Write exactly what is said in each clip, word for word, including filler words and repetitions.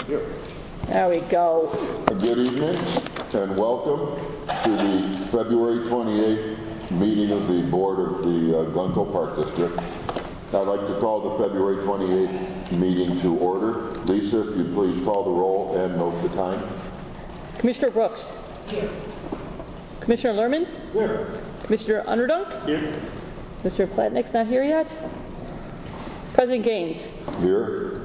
Here. There we go. Good evening and welcome to the February twenty-eighth meeting of the Board of the uh, Glencoe Park District. I'd like to call the February twenty-eighth meeting to order. Lisa, if you'd please call the roll and note the time. Commissioner Brooks. Here. Commissioner Lerman. Here. Commissioner Underdunk. Here. Mister Platnick's not here yet. President Gaines. Here.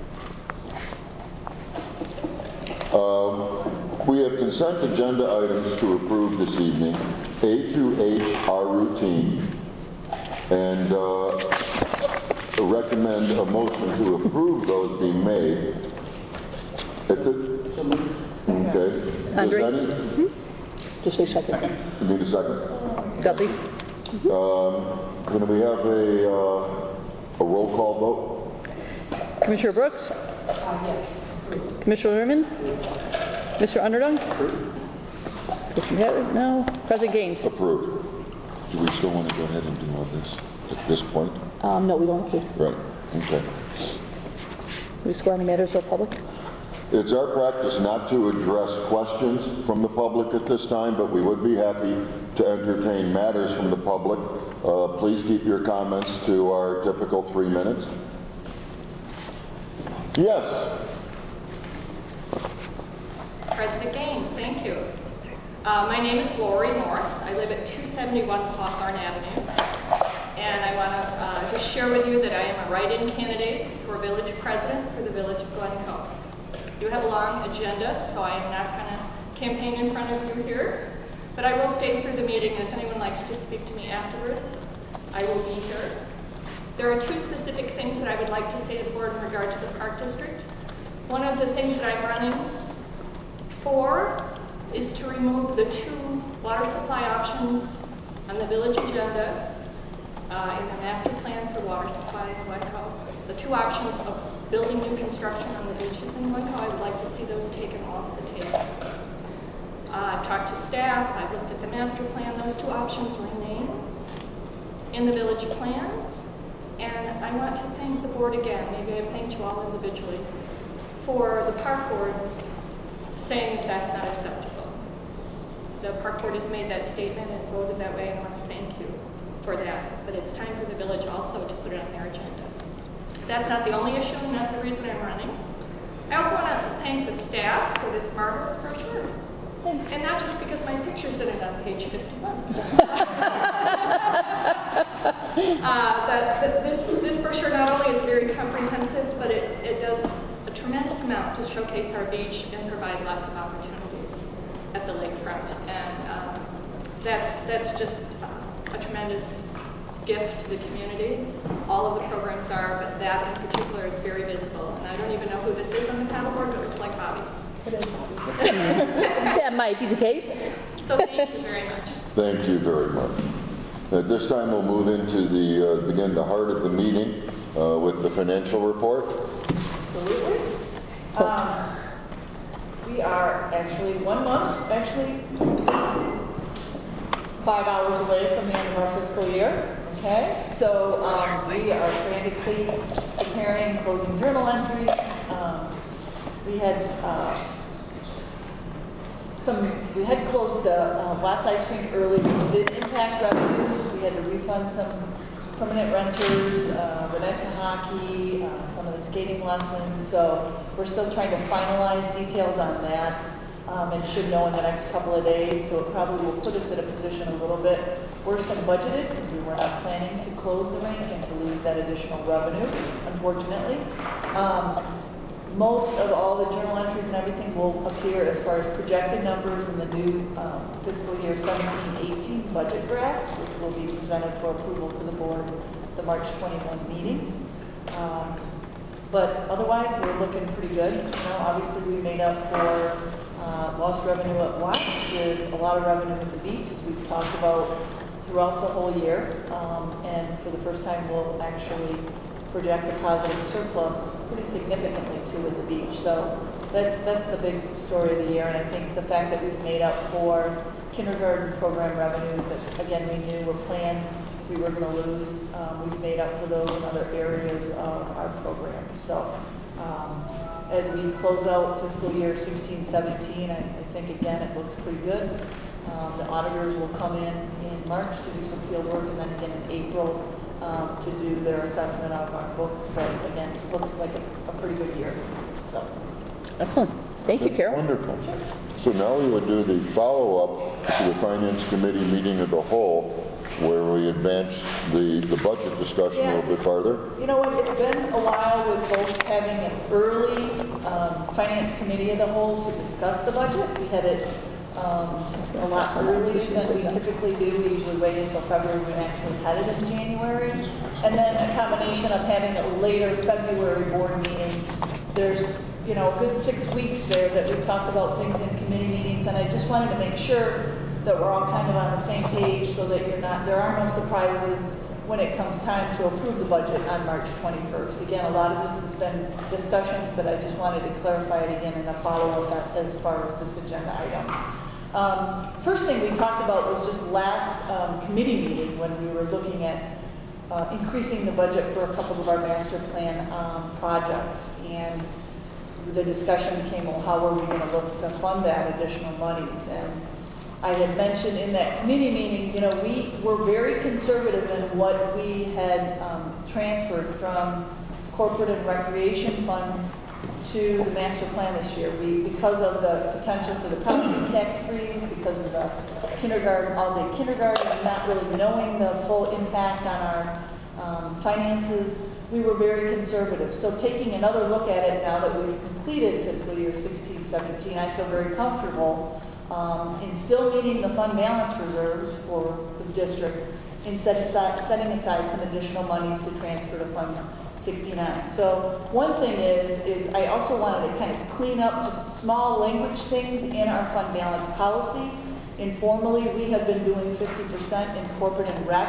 Um, we have consent agenda items to approve this evening. A through H are routine, and uh, recommend a motion to approve those being made. If it, okay. Andre? Does any, Mm-hmm. Just a second. you need a second? Dudley. Um, can we have a, uh, a roll call vote? Commissioner Brooks. Uh, yes. Commissioner Lerman. Mister Underdunk. Commissioner Hatter. No. President Gaines. Approved. Do we still want to go ahead and do all this at this point? Um, no, we don't have to. Right. Okay. We just go on the matters of the public. It's our practice not to address questions from the public at this time, but we would be happy to entertain matters from the public. Uh, please keep your comments to our typical three minutes. Yes. President Gaines, thank you. Uh, my name is Lori Morse. I live at two seventy-one Hawthorne Avenue. And I want to uh, just share with you that I am a write-in candidate for village president for the village of Glencoe. You have a long agenda, so I am not going to campaign in front of you here. But I will stay through the meeting. If anyone likes to speak to me afterwards, I will be here. There are two specific things that I would like to say to the board in regard to the Park District. One of the things that I'm running for is to remove the two water supply options on the village agenda uh, in the master plan for water supply in Glencoe. The two options of building new construction on the beaches in Glencoe, I would like to see those taken off the table. Uh, I've talked to staff, I've looked at the master plan, those two options remain in the village plan. And I want to thank the board again, maybe I've thanked you all individually, for the park board saying that that's not acceptable. The park board has made that statement and voted that way, and I want to thank you for that. But it's time for the village also to put it on their agenda. That's not the only issue, and that's the reason I'm running. I also want to thank the staff for this marvelous brochure. Thanks. And not just because my picture's in it on page fifty-one. uh, but this, this brochure not only is very comprehensive, but it, it does a tremendous amount to showcase our beach and provide lots of opportunities at the lakefront. And um, that's, that's just uh, a tremendous gift to the community. All of the programs are, but that in particular is very visible. And I don't even know who this is on the paddleboard, but it looks like Bobby. That might be the case. So thank you very much. Thank you very much. At this time, we'll move into the uh, begin the heart of the meeting uh, with the financial report. Absolutely. Um, we are actually one month, actually five hours away from the end of our fiscal year. Okay, so um, we are frantically preparing closing journal entries. Um, we had uh, some. We had closed the uh, Watts Ice Rink early, which did impact revenues. We had to refund some permanent renters, uh, Vanessa hockey, uh, some of the skating lessons. So we're still trying to finalize details on that. Um, and should know in the next couple of days, so it probably will put us in a position a little bit worse than budgeted, because we were not planning to close the rink and to lose that additional revenue, unfortunately. Um, most of all the journal entries and everything will appear as far as projected numbers in the new um, fiscal year seventeen eighteen budget draft, which will be presented for approval to the board at the March twenty-first meeting. Um, but otherwise, we're looking pretty good. You know, obviously, we made up for Uh, lost revenue at Watts with a lot of revenue at the beach, as we've talked about throughout the whole year. Um, and for the first time, we'll actually project a positive surplus pretty significantly too at the beach. So that's that's the big story of the year. And I think the fact that we've made up for kindergarten program revenues that again we knew were planned we were going to lose, um, we've made up for those in other areas of our program. So. Um, as we close out fiscal year sixteen seventeen. I, I think, again, it looks pretty good. Um, the auditors will come in in March to do some field work, and then again in April um, to do their assessment of our books. But again, it looks like a, a pretty good year. So, Excellent. Thank you, Carol. Wonderful. So now we would do the follow-up to the Finance Committee meeting of the whole, where we advance the, the budget discussion a little bit farther. You know what, it's been a while with both having an early um, Finance Committee of the whole to discuss the budget. We had it um, a lot earlier than we typically do. We usually wait until February. We actually had it in January. And then a combination of having a later February board meeting. There's, you know, a good six weeks there that we talked about things in committee meetings, and I just wanted to make sure that we're all kind of on the same page so that you're not, there are no surprises when it comes time to approve the budget on March twenty-first. Again, a lot of this has been discussions, but I just wanted to clarify it again in a follow-up as far as this agenda item. Um, first thing we talked about was just last um, committee meeting when we were looking at uh, increasing the budget for a couple of our master plan um, projects. And the discussion became, well, how are we going to look to fund that additional monies? And I had mentioned in that committee meeting, you know, we were very conservative in what we had um, transferred from corporate and recreation funds to the master plan this year. We, because of the potential for the property tax freeze, because of the kindergarten, all-day kindergarten, and not really knowing the full impact on our um, finances, we were very conservative. So taking another look at it now that we've completed fiscal year sixteen seventeen, I feel very comfortable Um, in still meeting the fund balance reserves for the district, and set aside, setting aside some additional monies to transfer to Fund sixty-nine. So one thing is, is I also wanted to kind of clean up just small language things in our fund balance policy. Informally, we have been doing fifty percent in corporate and rec,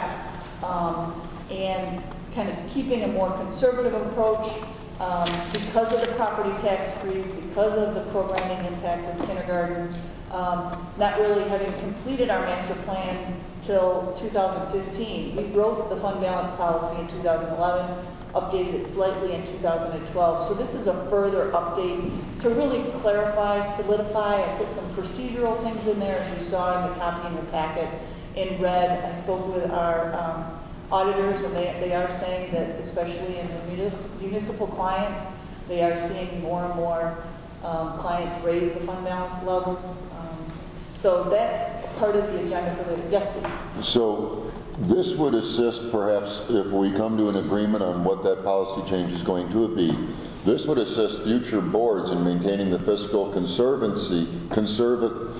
um, and kind of keeping a more conservative approach. Um, because of the property tax freeze, because of the programming impact of kindergarten, um, not really having completed our master plan till two thousand fifteen. We wrote the fund balance policy in two thousand eleven, updated it slightly in two thousand twelve. So this is a further update to really clarify, solidify. I put some procedural things in there, as you saw in the copy in the packet. In red, I spoke with our um, auditors, and they, they are saying that, especially in the munis- municipal clients, they are seeing more and more um, clients raise the fund balance levels. Um, so that's part of the agenda for the, yes, please. So this would assist, perhaps, if we come to an agreement on what that policy change is going to be, this would assist future boards in maintaining the fiscal conservancy, conserva-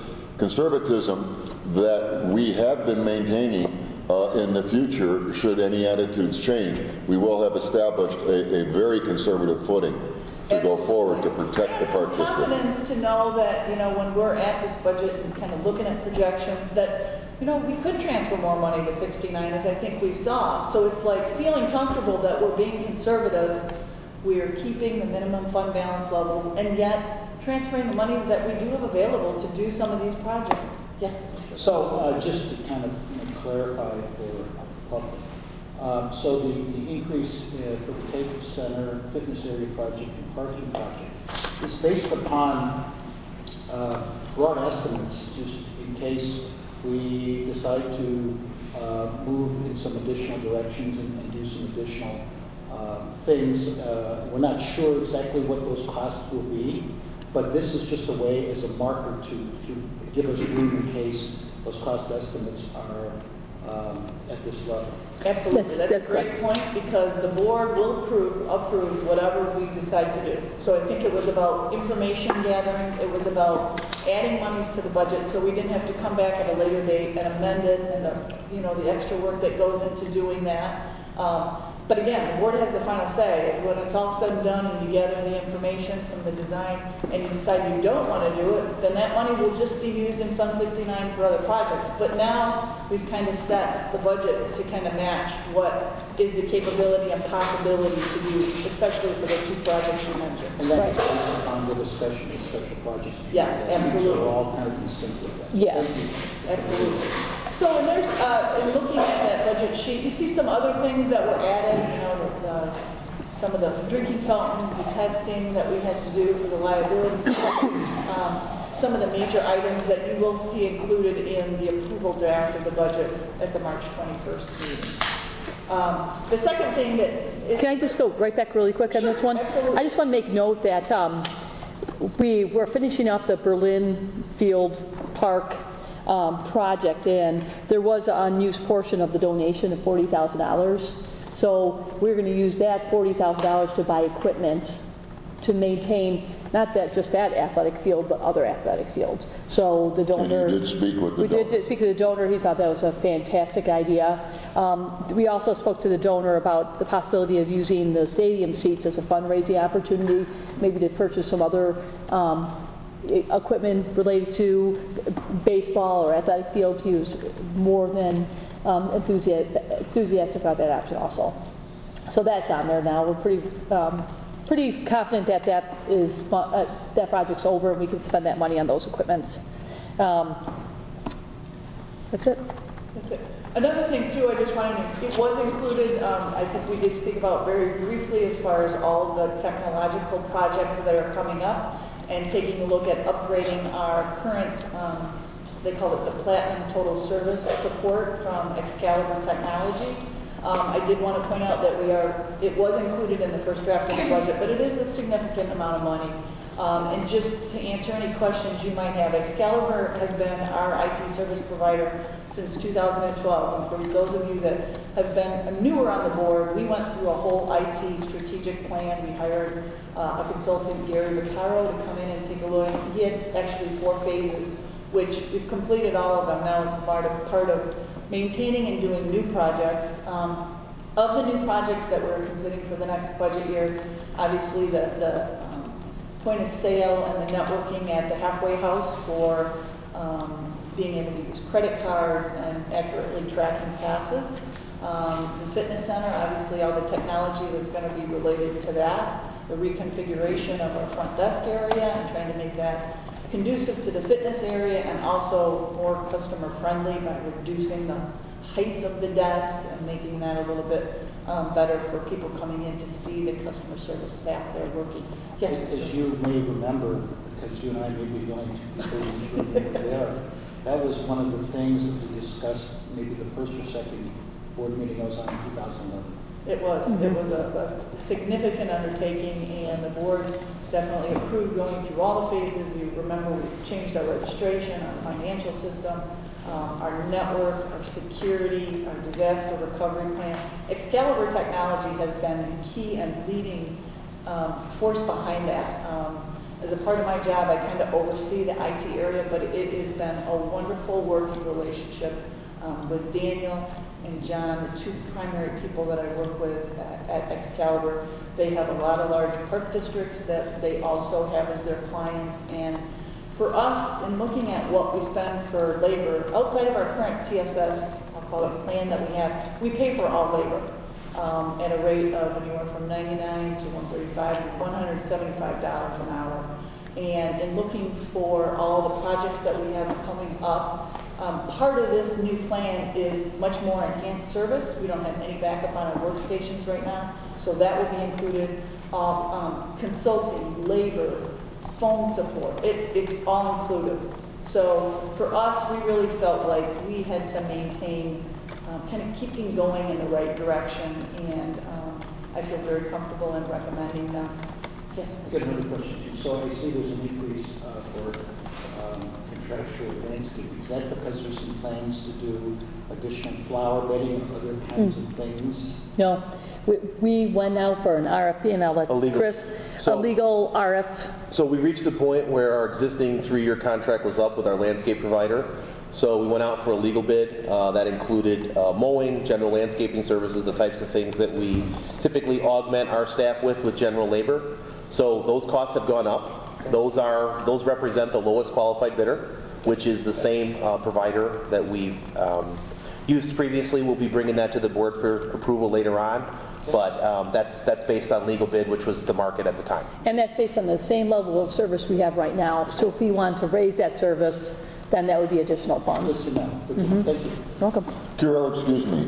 conservatism that we have been maintaining Uh, in the future, should any attitudes change. We will have established a, a very conservative footing to go forward to protect the park district. Confidence to know that, you know, when we're at this budget and kind of looking at projections, that, you know, we could transfer more money to sixty-nine, as I think we saw. So it's like feeling comfortable that we're being conservative, we are keeping the minimum fund balance levels, and yet transferring the money that we do have available to do some of these projects. Yes? So uh, just to kind of you know, clarify for the public, um, so the, the increase uh, for the Taper Center fitness area project and parking project is based upon uh, broad estimates, just in case we decide to uh, move in some additional directions and, and do some additional uh, things. Uh, we're not sure exactly what those costs will be, but this is just a way as a marker to, to give us room in case those cost estimates are um, at this level. Absolutely. That's- That's, that's a great correct. point, because the board will approve, approve whatever we decide to do. So I think it was about information gathering, it was about adding monies to the budget, so we didn't have to come back at a later date and amend it, and the, you know, the extra work that goes into doing that. Um, But again, the board has the final say. When it's all said and done and you gather the information from the design and you decide you don't want to do it, then that money will just be used in Fund sixty-nine for other projects. But now we've kind of set the budget to kind of match what is the capability and possibility to do, especially for the two projects you mentioned. And that's based upon the discussion of special projects. Yeah, absolutely. So we're all kind of in sync with that. Yeah. Thank you. Absolutely. So, and there's, uh, in looking at that budget sheet, you see some other things that were added, you know, the, uh, some of the drinking fountains, the testing that we had to do for the liability, um, some of the major items that you will see included in the approval draft of the budget at the March twenty-first meeting. Um, the second thing that is, Can I just go right back really quick on this one? Absolutely. I just want to make note that um, we were finishing up the Berlin Field Park um, project, and there was an unused portion of the donation of forty thousand dollars. So we're going to use that forty thousand dollars to buy equipment to maintain not that just that athletic field, but other athletic fields. So the donor. And you did speak with the we donor. did speak to the donor. He thought that was a fantastic idea. Um, we also spoke to the donor about the possibility of using the stadium seats as a fundraising opportunity, maybe to purchase some other um, e- equipment related to baseball or athletic fields. He was more than um, enthusiastic, enthusiastic about that option also. So that's on there now. We're pretty um, pretty confident that that is uh, that project's over and we can spend that money on those equipments. Um, that's it. That's it. Another thing too, I just wanted to, it was included, um, I think we did speak about very briefly as far as all the technological projects that are coming up and taking a look at upgrading our current, um, they call it the Platinum Total Service Support from Excalibur Technology. Um, I did want to point out that we are, it was included in the first draft of the budget, but it is a significant amount of money. Um, and just to answer any questions you might have, Excalibur has been our I T service provider since two thousand twelve. And for those of you that have been newer on the board, we went through a whole I T strategic plan. We hired uh, a consultant, Gary Vaccaro, to come in and take a look. He had actually four phases, which we've completed all of them. Now it's part of, part of maintaining and doing new projects. Um, of the new projects that we're considering for the next budget year, obviously the, the um, point of sale and the networking at the halfway house for um, being able to use credit cards and accurately tracking passes. Um, the fitness center, obviously all the technology that's going to be related to that. The reconfiguration of our front desk area and trying to make that conducive to the fitness area and also more customer friendly by reducing the height of the desk and making that a little bit um, better for people coming in to see the customer service staff there working. Yes, As you may remember, because you and I may be going to be there, that was one of the things that we discussed maybe the first or second board meeting I was on in two thousand eleven. It was. Mm-hmm. It was a, a significant undertaking, and the board definitely approved going through all the phases. You remember we changed our registration, our financial system, um, our network, our security, our disaster recovery plan. Excalibur Technology has been the key and leading um, force behind that. Um, as a part of my job, I kind of oversee the I T area, but it has been a wonderful working relationship um, with Daniel and John, the two primary people that I work with at, at Excalibur. They have a lot of large park districts that they also have as their clients. And for us, in looking at what we spend for labor, outside of our current T S S, I'll call it plan that we have, we pay for all labor um, at a rate of anywhere from ninety-nine to one thirty-five to one hundred seventy-five dollars an hour. And in looking for all the projects that we have coming up, Um, part of this new plan is much more enhanced service. We don't have any backup on our workstations right now, so that will be included. Uh, um, consulting, labor, phone support, it, it's all included. So for us, we really felt like we had to maintain, um, kind of keeping going in the right direction, and um, I feel very comfortable in recommending them. Yes. I've got another question. So I see there's an increase uh, for um, contractual landscaping. Is that because there's some plans to do additional flower bedding or other kinds mm. of things? No. We, we went out for an R F P, and I'll let A legal- Chris, so- a legal R F. So we reached the point where our existing three-year contract was up with our landscape provider. So we went out for a legal bid. Uh, that included uh, mowing, general landscaping services, the types of things that we typically augment our staff with with general labor. So those costs have gone up. Those are those represent the lowest qualified bidder, which is the same uh, provider that we've um, used previously. We'll be bringing that to the board for approval later on. But um, that's that's based on legal bid, which was the market at the time. And that's based on the same level of service we have right now. So if we want to raise that service, then that would be additional funds. Good to know. Good to know. Thank you. Welcome. Carol, excuse me.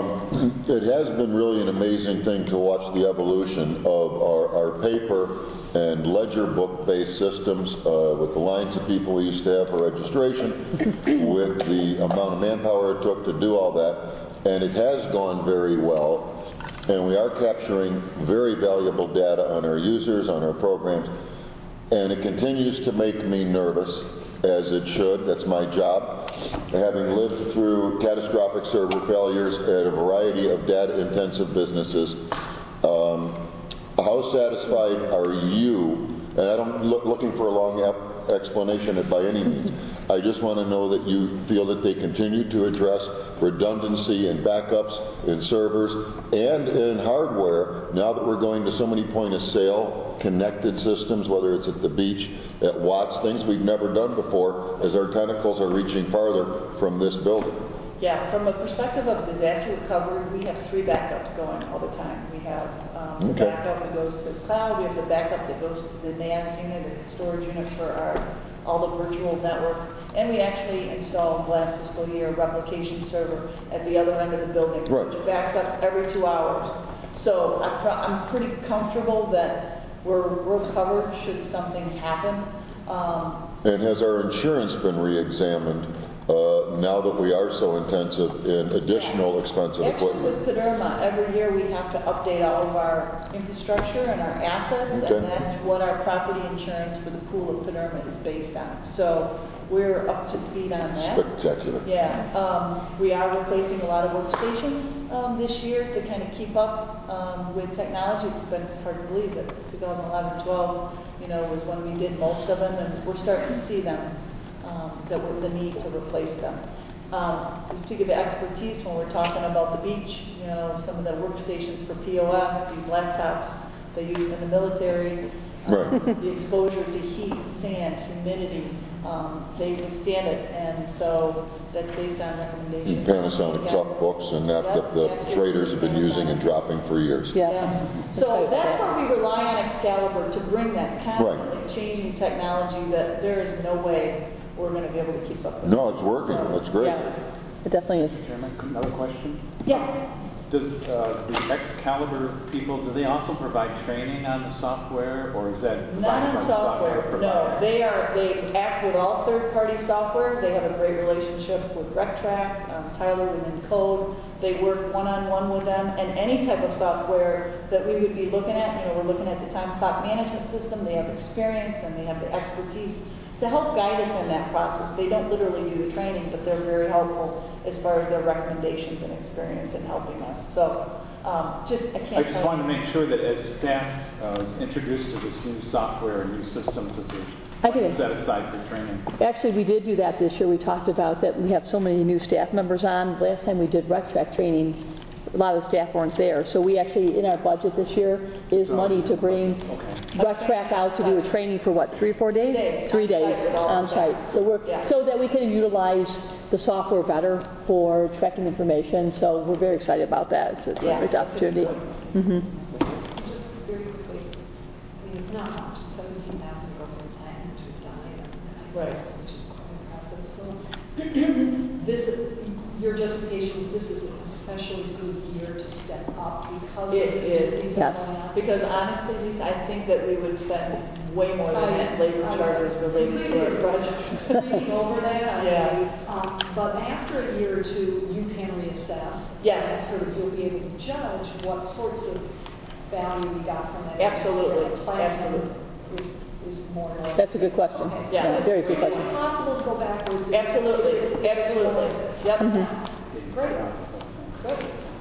Um, it has been really an amazing thing to watch the evolution of our, our paper and ledger book-based systems uh, with the lines of people we used to have for registration, with the amount of manpower it took to do all that, and it has gone very well. And we are capturing very valuable data on our users, on our programs, and it continues to make me nervous, as it should. That's my job. Having lived through catastrophic server failures at a variety of data-intensive businesses, um, how satisfied are you? And I don't look looking for a long explanation by any means. I just want to know that you feel that they continue to address redundancy and backups in servers and in hardware now that we're going to so many point of sale connected systems, whether it's at the beach, at Watts, things we've never done before as our tentacles are reaching farther from this building. Yeah, from a perspective of disaster recovery, we have three backups going all the time. We have um, the Okay. backup that goes to the cloud, we have the backup that goes to the N A S unit, the storage unit for our all the virtual networks, and we actually installed last fiscal year a replication server at the other end of the building, Right. which backs up every two hours. So I'm, pro- I'm pretty comfortable that we're, we're covered should something happen. Um, And has our insurance been re-examined uh, now that we are so intensive in additional expensive Actually, equipment? with Paderma, every year we have to update all of our infrastructure and our assets, Okay. and that's what our property insurance for the pool of Paderma is based on. So we're up to speed on that. Spectacular. Yeah, um, we are replacing a lot of workstations um, this year to kind of keep up um, with technology. It's been hard to believe that twenty eleven twelve, you know, was when we did most of them, and we're starting to see them, um, that we're the need to replace them. Um, to speak of expertise, when we're talking about the beach, you know, some of the workstations for P O S, these laptops they use in the military, um, Right. the exposure to heat, sand, humidity, um, they withstand it, and so that's based on recommendations. Panasonic Yeah. tough books and that Yep, that the absolutely. traders have been using and dropping for years. Yeah. Yeah. That's So right. that's where we rely on Excalibur to bring that constantly changing technology that there is no way we're going to be able to keep up with. No, it's working. That's great. Yeah, it definitely is. Chairman, another question. Yes. Does uh, the Excalibur people, do they also provide training on the software, or is that Not provided by on the software software, no. provider? They are, they act with all third-party software. They have a great relationship with RecTrack, um, Tyler within Code. They work one-on-one with them, and any type of software that we would be looking at, you know, we're looking at the time clock management system. They have experience and they have the expertise to help guide us in that process. They don't literally do the training, but they're very helpful as far as their recommendations and experience in helping us. So, um, just, I can't I just tell wanted to you. make sure that as staff uh, is introduced to this new software and new systems, that I they're can- set aside for training. Actually, we did do that this year. We talked about that we have so many new staff members on. Last time we did RecTrack training, a lot of the staff weren't there. So we actually, in our budget this year, is money to bring RecTrack out to do a training for what, three or four days? Days. Three On site days with all on the site. staff. So we're, Yeah. so that we can utilize the software better for tracking information. So we're very excited about that. It's a Yeah. great opportunity. hmm So just very quickly, I mean, it's not much, seventeen thousand over ten to die, Right. which is quite impressive. So this, your justification is this is an especially good year to step up because of It these is. things Yes. going on. Because honestly, Lisa, I think that we would spend way more than that labor I- I charges related completely to our agree. project. Reading over that, I Yeah. believe, um, but after a year or two, you can reassess. Yes. And sort of, you'll be able to judge what sorts of value we got from that. Absolutely. The plan Absolutely. Is, is more. like- That's a good question. Okay. Yeah. Very good Is it question. possible to go backwards? if- Absolutely, if it's- absolutely. Yep. Great, great.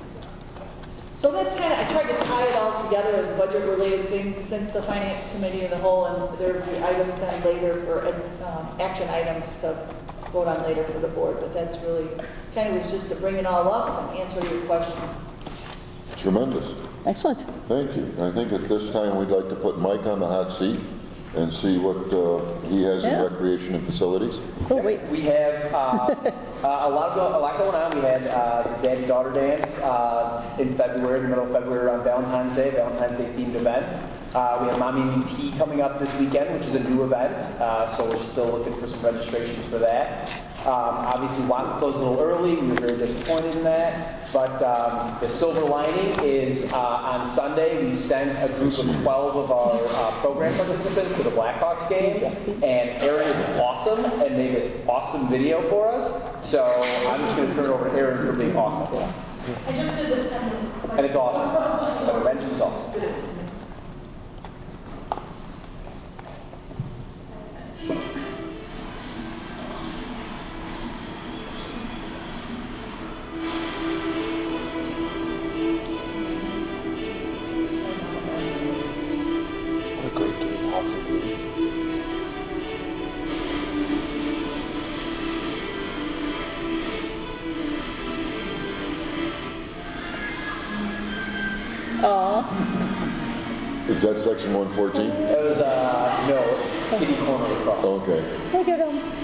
So that's kind of, I tried to tie it all together as budget-related things since the finance committee and the whole, and there will be items then later for, um, action items to vote on later for the board, but that's really, kind of was just to bring it all up and answer your questions. Tremendous. Excellent. Thank you. I think at this time we'd like to put Mike on the hot seat and see what uh, he has in Yeah. recreation and facilities. Oh, wait. We have uh, uh, a lot of go- a lot going on. We had uh, the daddy-daughter dance uh, in February, the middle of February around Valentine's Day, Valentine's Day themed event. Uh, we have Mommy and Me Tea coming up this weekend, which is a new event, uh, so we're still looking for some registrations for that. Um, obviously, Watts closed a little early. We were very disappointed in that. But um, the silver lining is uh, on Sunday, we sent a group of twelve of our uh, program participants to the Blackhawks game. And Aaron is awesome and made this awesome video for us. So I'm just going to turn it over to Aaron for being awesome. I just did this ten minutes. And it's awesome. The revenge is awesome. What a great game, awesome movie. Aw. Is that section one fourteen? It was, uh, no, kitty corner across. Okay. Look at him.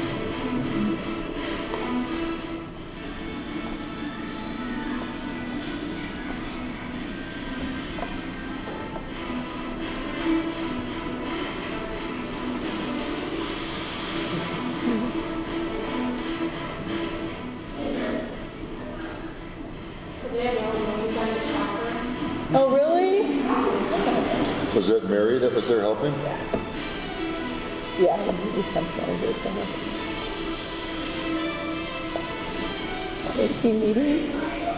Oh, really? Was that Mary that was there helping? Yeah, maybe sometimes it's a team meeting.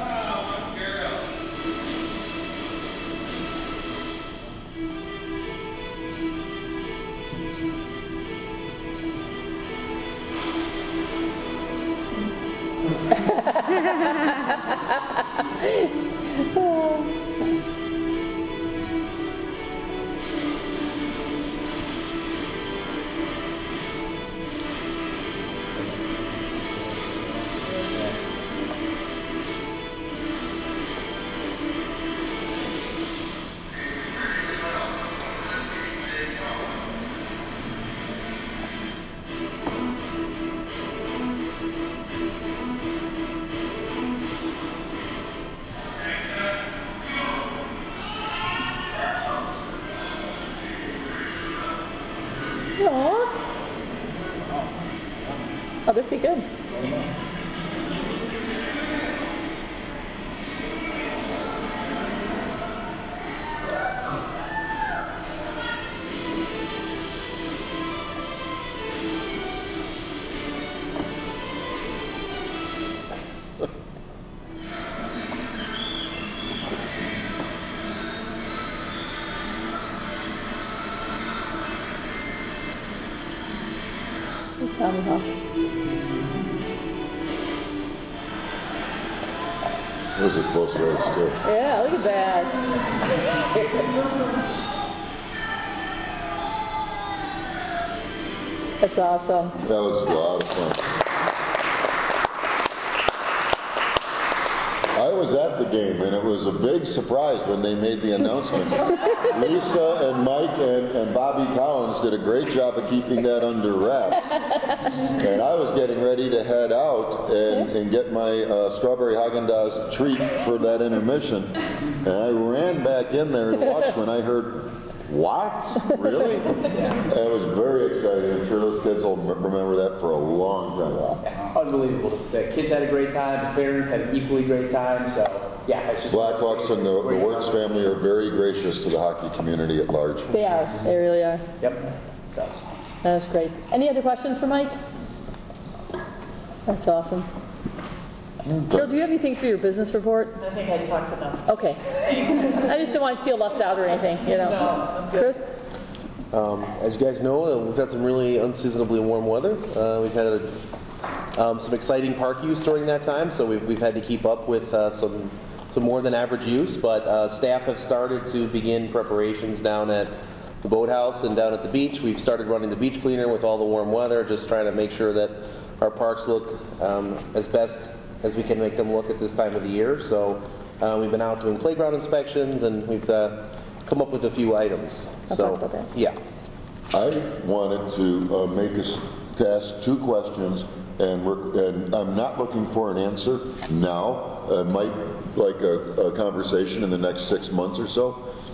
Oh, they're pretty good. Tommy Hawk. That was a close race, too. Yeah, look at that. That's awesome. That was a lot of fun. I was at the game, and it was a big surprise when they made the announcement. Lisa and Mike and, and Bobby Collins did a great job of keeping that under wraps. And I was getting ready to head out and, and get my uh, strawberry Haagen-Dazs treat for that intermission. And I ran back in there and watched when I heard, "What? Really?" It was very exciting. I'm sure those kids will remember that for a long time. Unbelievable. The kids had a great time. The parents had an equally great time. So, yeah, it's just... Blackhawks and the, the Wirtz family are very gracious to the hockey community at large. They are. They really are. Yep. So. That's great. Any other questions for Mike? That's awesome. Bill, do you have anything for your business report? I think I talked enough. Okay. I just don't want to feel left out or anything, you know. No, I'm good. Chris? Um, as you guys know, uh, we've had some really unseasonably warm weather. Uh, we've had a, um, some exciting park use during that time, so we've, we've had to keep up with uh, some some more than average use. But uh, staff have started to begin preparations down at the boathouse and down at the beach. We've started running the beach cleaner with all the warm weather, just trying to make sure that our parks look um, as best as we can make them look at this time of the year. So uh, we've been out doing playground inspections, and we've uh, come up with a few items. I'll so, talk about that. yeah. I wanted to uh, make us to ask two questions, and, we're, and I'm not looking for an answer now. I might like a, a conversation in the next six months or so.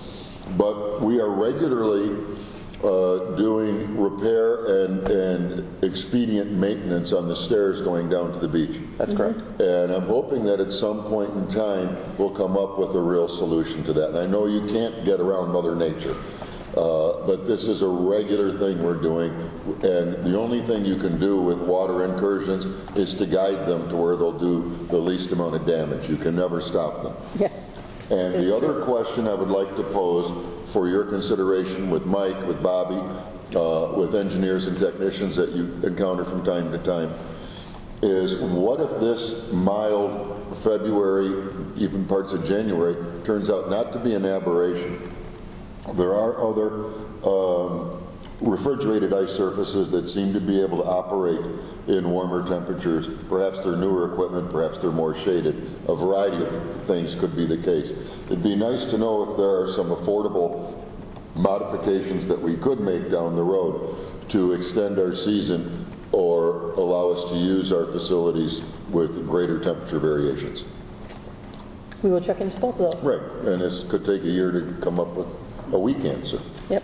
but we are regularly uh, doing repair and, and expedient maintenance on the stairs going down to the beach. That's correct. And I'm hoping that at some point in time we'll come up with a real solution to that. And I know you can't get around Mother Nature, uh, but this is a regular thing we're doing. And the only thing you can do with water incursions is to guide them to where they'll do the least amount of damage. You can never stop them. Yeah. And the other question I would like to pose for your consideration with Mike, with Bobby, uh, with engineers and technicians that you encounter from time to time, is what if this mild February, even parts of January, turns out not to be an aberration? There are other um, refrigerated ice surfaces that seem to be able to operate in warmer temperatures. Perhaps they're newer equipment, perhaps they're more shaded. A variety of things could be the case. It'd be nice to know if there are some affordable modifications that we could make down the road to extend our season or allow us to use our facilities with greater temperature variations. We will check into both of those. Right, and this could take a year to come up with a weak answer. Yep.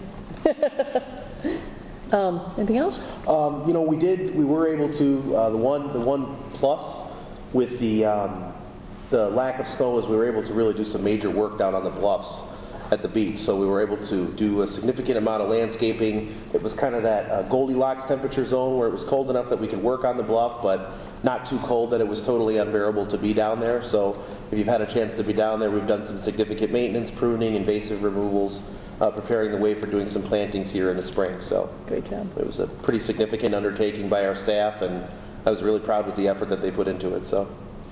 um, anything else? Um, you know, we did, we were able to, uh, the one, the one plus with the, um, the lack of snow is we were able to really do some major work down on the bluffs at the beach. So we were able to do a significant amount of landscaping. It was kind of that uh, Goldilocks temperature zone where it was cold enough that we could work on the bluff, but not too cold that it was totally unbearable to be down there. So if you've had a chance to be down there, we've done some significant maintenance, pruning, invasive removals, uh, preparing the way for doing some plantings here in the spring. So great job. It was a pretty significant undertaking by our staff, and I was really proud with the effort that they put into it. So.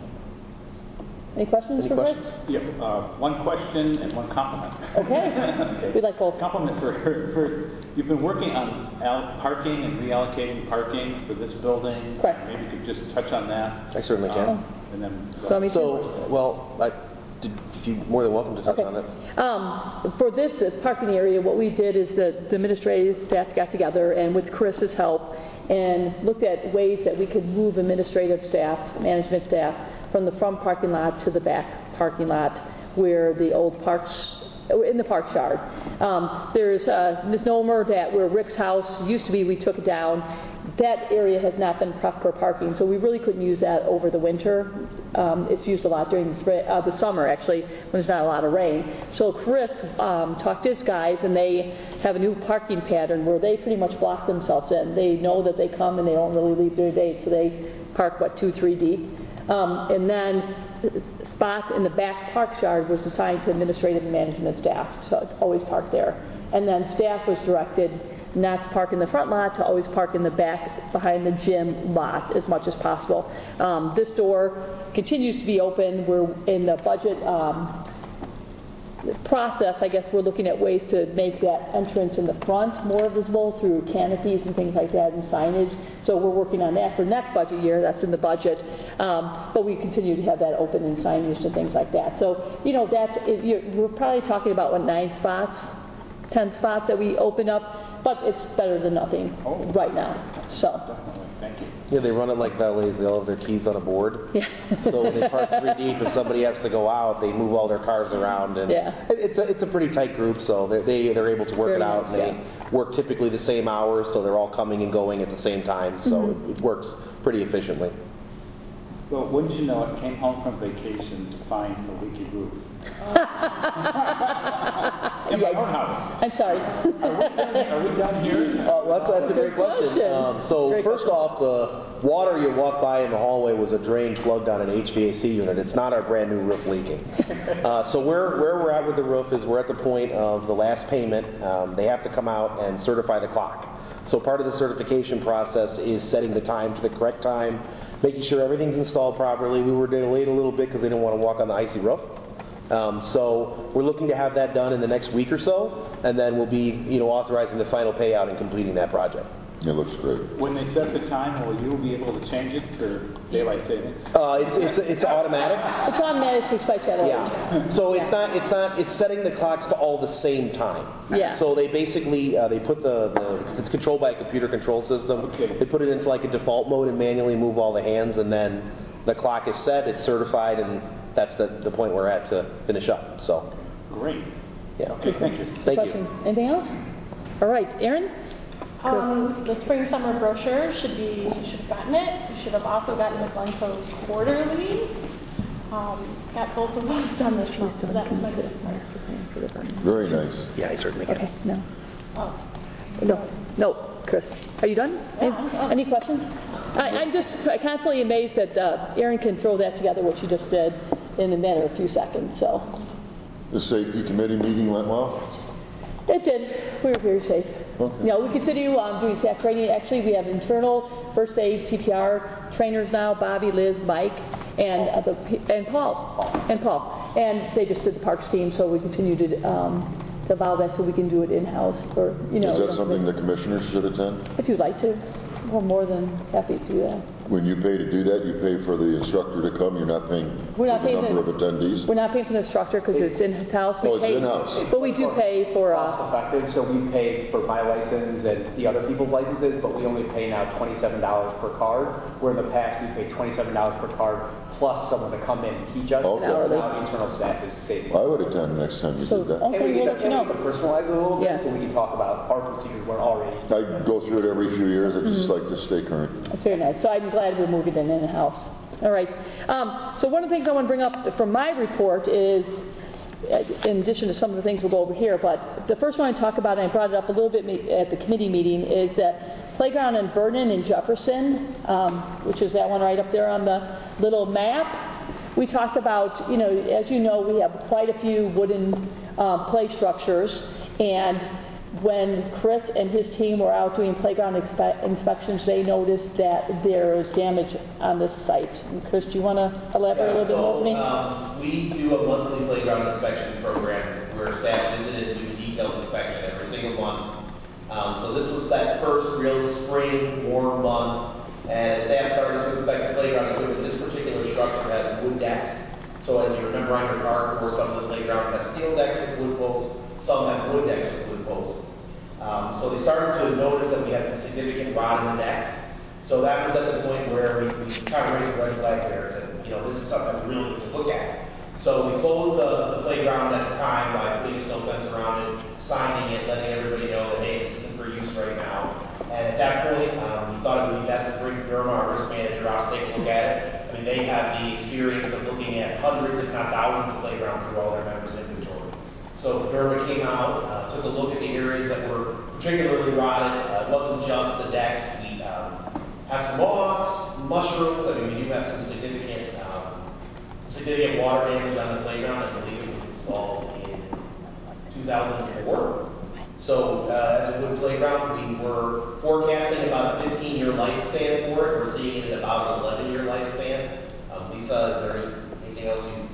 Any questions Any for questions? Chris? Yep, uh, one question and one compliment. Okay. Okay. We'd like both. Compliment for, for, you've been working on al- parking and reallocating parking for this building. Correct. Maybe you could just touch on that. I certainly can. Um, And then. So, I mean, So, well, I, did, did you more than welcome to touch Okay. on that. Um, for this uh, parking area, what we did is that the administrative staff got together and with Chris's help and looked at ways that we could move administrative staff, management staff, from the front parking lot to the back parking lot where the old parks, in the park yard. Um, there's a misnomer that where Rick's house used to be, we took it down. That area has not been prepped for parking, so we really couldn't use that over the winter. Um, it's used a lot during the, spring, uh, the summer, actually, when there's not a lot of rain. So Chris um, talked to his guys, and they have a new parking pattern where they pretty much block themselves in. They know that they come and they don't really leave their date, so they park, what, two, three deep. Um, and then the spot in the back park yard was assigned to administrative and management staff, so it's always parked there. And then staff was directed not to park in the front lot, to always park in the back behind the gym lot as much as possible. Um, this door continues to be open. We're in the budget um, process, I guess we're looking at ways to make that entrance in the front more visible through canopies and things like that and signage. So we're working on that for next budget year. That's in the budget. Um, but we continue to have that open and signage and things like that. So, you know, that's, it, you're, we're probably talking about, what, nine spots, ten spots that we open up, but it's better than nothing Oh. right now. So. Definitely, thank you. Yeah, they run it like valets. They all have their keys on a board. Yeah. So when they park three deep, if somebody has to go out, they move all their cars around, and Yeah. it- it's a, it's a pretty tight group. So they they they're able to work Very it out, nice, and they yeah. work typically the same hours, so they're all coming and going at the same time. So Mm-hmm. it, it works pretty efficiently. Well, wouldn't you know it, came home from vacation to find a leaky roof. In my own house. I'm sorry. Are we done, are we done here? Uh, well, that's, that's a great Good question. question. Um, so Great first question. off, the water you walk by in the hallway was a drain plugged on an H V A C unit. It's not our brand new roof leaking. Uh, so where, where we're at with the roof is we're at the point of the last payment. Um, they have to come out and certify the clock. So part of the certification process is setting the time to the correct time, making sure everything's installed properly. We were delayed a little bit because they didn't want to walk on the icy roof. Um, so we're looking to have that done in the next week or so, and then we'll be, you know, authorizing the final payout and completing that project. It looks great. When they set the time, will you be able to change it for daylight savings? Uh, it's, it's, it's automatic. It's automatic to expect that. Yeah. So it's not, it's not, it's setting the clocks to all the same time. Yeah. So they basically, uh, they put the, the, it's controlled by a computer control system. Okay. They put it into like a default mode and manually move all the hands, and then the clock is set, it's certified, and that's the, the point we're at to finish up. So. Great. Yeah. Okay, thank you. Thank Question. you. Anything else? All right, Aaron? Um, the spring summer brochure should be, you should have gotten it. You should have also gotten the Glencoe quarterly. Um, got both of these done this month, so that was my good part. Very nice. Yeah, I certainly can. Okay, no. Oh. No, no, Chris. Are you done? Yeah, Any, I'm done. any questions? I, I'm just constantly amazed that uh, Aaron can throw that together, what you just did, in a matter of a few seconds, so. The safety committee meeting went well? It did. We were very safe. Okay. You know, we continue um, doing staff training. Actually, we have internal first aid C P R trainers now, Bobby, Liz, Mike, and uh, the, and Paul, and Paul. And they just did the parks team, so we continue to um, to evolve that so we can do it in-house. Or, you know, Is that something the commissioners should attend? if you'd like to, we're more than happy to do that. When you pay to do that, you pay for the instructor to come, you're not paying We're not for the paying number the- of attendees? We're not paying for the instructor because it's in-house. We Oh, it's pay- in-house. But we do pay for, uh, Cost effective, so we pay for my license and the other people's licenses, but we only pay now twenty-seven dollars per card, where in the past we paid twenty-seven dollars per card plus someone to come in and teach us. Okay. So now internal staff is saving. I would attend next time you So- did that. okay. And we we'll can, let you and we know. can personalize it a little Yeah. bit, so we can talk about our procedures we're already. I go through it every few years, I just Mm-hmm. like to stay current. That's very nice. So I'm glad we're moving it in-house. All right. Um, so one of the things I want to bring up from my report is, uh, in addition to some of the things we'll go over here, but the first one I talk about, and I brought it up a little bit me- at the committee meeting, is that playground in Vernon and Jefferson, um, which is that one right up there on the little map. We talked about, you know, as you know, we have quite a few wooden um, play structures, and when Chris and his team were out doing playground expe- inspections, they noticed that there is damage on this site. And Chris, do you want to elaborate a little bit more for me? So, um, we do a monthly playground inspection program where staff visit and do a detailed inspection every single month. Um, so this was that first real spring, warm month, and as staff started to inspect the playground equipment, this particular structure has wood decks. So as you remember on your car, course, some of the playgrounds have steel decks with wood posts, some have wood decks with wood posts. Um, so they started to notice that we had some significant rot in the decks. So that was at the point where we, we kind of raised a red flag there and said, you know, this is something we really need to look at. So we closed the, the playground at the time by putting a snow fence around it, signing it, letting everybody know that, hey, this isn't for use right now. And at that point, um, we thought it would be best to bring Durham, our risk manager, out to take a look at it. I mean, they have the experience of looking at hundreds, if not thousands, of playgrounds through all their members' inventory. So Durham came out, uh, took a look at the areas that were particularly rotted. Uh, it wasn't just the decks. We um, have some moss, mushrooms. I mean, we do have some significant, um, significant water damage on the playground. I believe it was installed in two thousand four. So uh, as a wood playground, we were forecasting about a fifteen-year lifespan for it. We're seeing it at about an eleven-year lifespan. Um, Lisa, is there anything else you?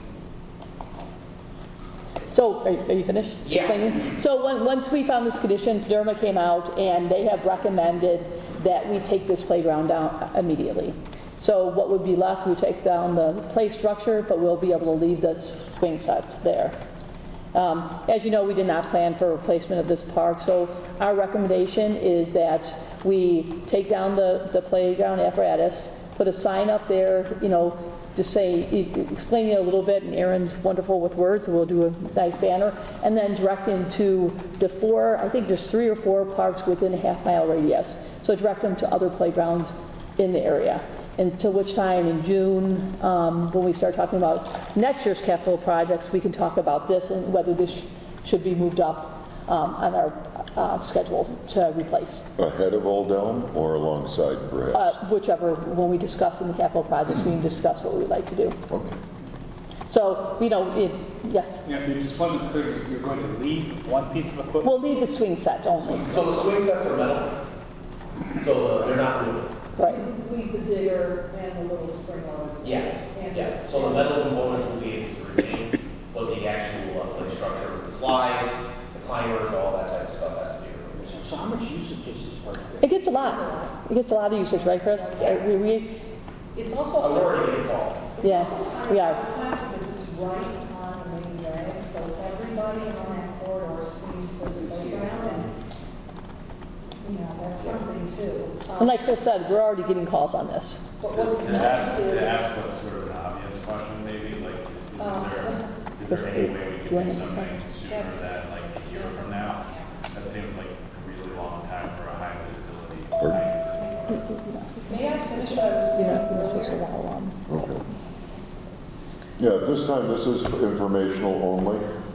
So, are, are you finished Yeah. explaining? So, when, once we found this condition, Derma came out and they have recommended that we take this playground down immediately. So, what would be left, we take down the play structure, but we'll be able to leave the swing sets there. Um, as you know, we did not plan for replacement of this park, so our recommendation is that we take down the, the playground apparatus, put a sign up there, you know, just say, e- explaining it a little bit, and Aaron's wonderful with words, so we'll do a nice banner, and then direct them to the four, I think there's three or four parks within a half mile radius. So direct them to other playgrounds in the area. Until which time in June, um, when we start talking about next year's capital projects, we can talk about this and whether this should be moved up um, on our uh, schedule to replace. Ahead of Old Elm or alongside, perhaps? Uh, whichever, when we discuss in the capital projects, we can discuss what we'd like to do. Okay. So, you know, it, yes, Yeah, if you just want to clear, you're going to leave one piece of equipment? we'll leave the swing set only. So the swing sets are metal. So uh, they're not wood. Right. Leave the digger and the little spring loader. Yes, And- yeah, so the metal components will be able to remain, but the actual uh, play structure with the slides, the climbers, all that type of stuff has to be removed. So how much usage does this park It get? gets a lot. It gets a lot of usage, right, Chris? Uh, we, we, It's Uh, also. we're already getting calls. yeah, we are. Because it's right on the main drag, so everybody on that corridor sees this playground, and, you know, that's something too. Um, And like Chris said, we're already getting calls on this. But what's To nice ask, is. to ask what's sort of an obvious question, maybe, like, Uh, is there, is there any way we do you can want do to- something sooner that, like, May I finish what I was saying earlier? Okay. Yeah, at this time, this is informational only,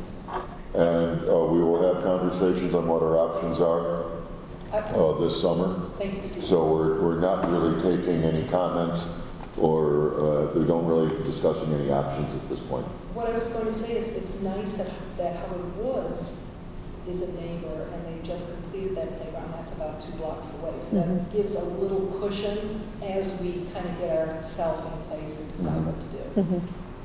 and uh, we will have conversations on what our options are uh, this summer. Thank you, Steve. So we're, we're not really taking any comments, or uh, we don't really discussing any options at this point. What I was going to say is it's nice that, that Howard Woods is a neighbor, and they just completed that playground. That's about two blocks away. So Mhm. that gives a little cushion as we kind of get ourselves in place and decide what to do. Mhm.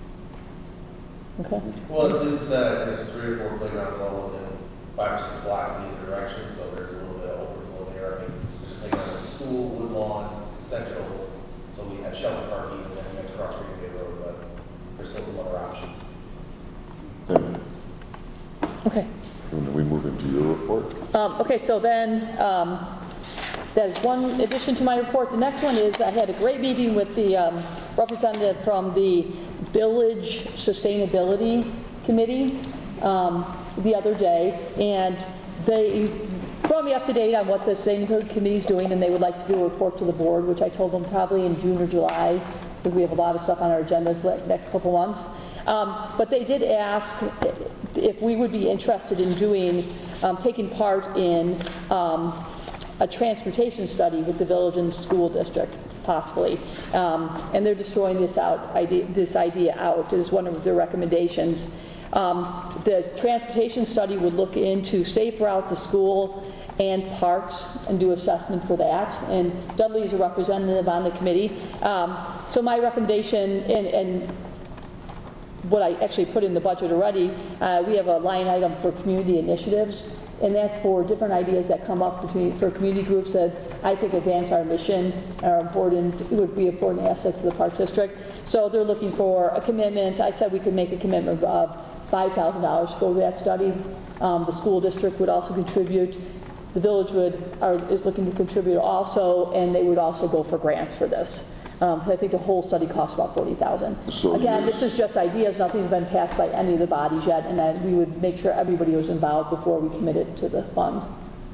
Okay. Well, this is, uh, there's three or four playgrounds all within five or six blocks in either direction, so there's a little bit of overflow there. I mean, there's a playground at the school, Woodlawn, Central, so we have shelter parking, and then that's across Green Bay Road, but there's still some other options. Thank you. Okay. And then we move into your report. Um, okay, so then, um, there's one addition to my report. The next one is I had a great meeting with the um, representative from the Village Sustainability Committee um, the other day, and they brought me up to date on what the Sustainability Committee is doing, and they would like to do a report to the board, which I told them probably in June or July, because we have a lot of stuff on our agenda for the next couple months. Um, but they did ask if we would be interested in doing, um, taking part in um, a transportation study with the village and school district, possibly. Um, and they're just throwing this out, idea, this idea out as one of their recommendations. Um, the transportation study would look into safe routes to school and parks and do assessment for that. And Dudley is a representative on the committee. Um, so my recommendation, and, and what I actually put in the budget already, uh, we have a line item for community initiatives, and that's for different ideas that come up between, for community groups that I think advance our mission, are important, would be important assets to the Parks District. So they're looking for a commitment. I said we could make a commitment of five thousand dollars to go to that study. Um, the school district would also contribute. The village would are, is looking to contribute also, and they would also go for grants for this. Um, I think the whole study costs about forty thousand dollars. So Again, yes. this is just ideas. Nothing's been passed by any of the bodies yet, and then we would make sure everybody was involved before we committed to the funds.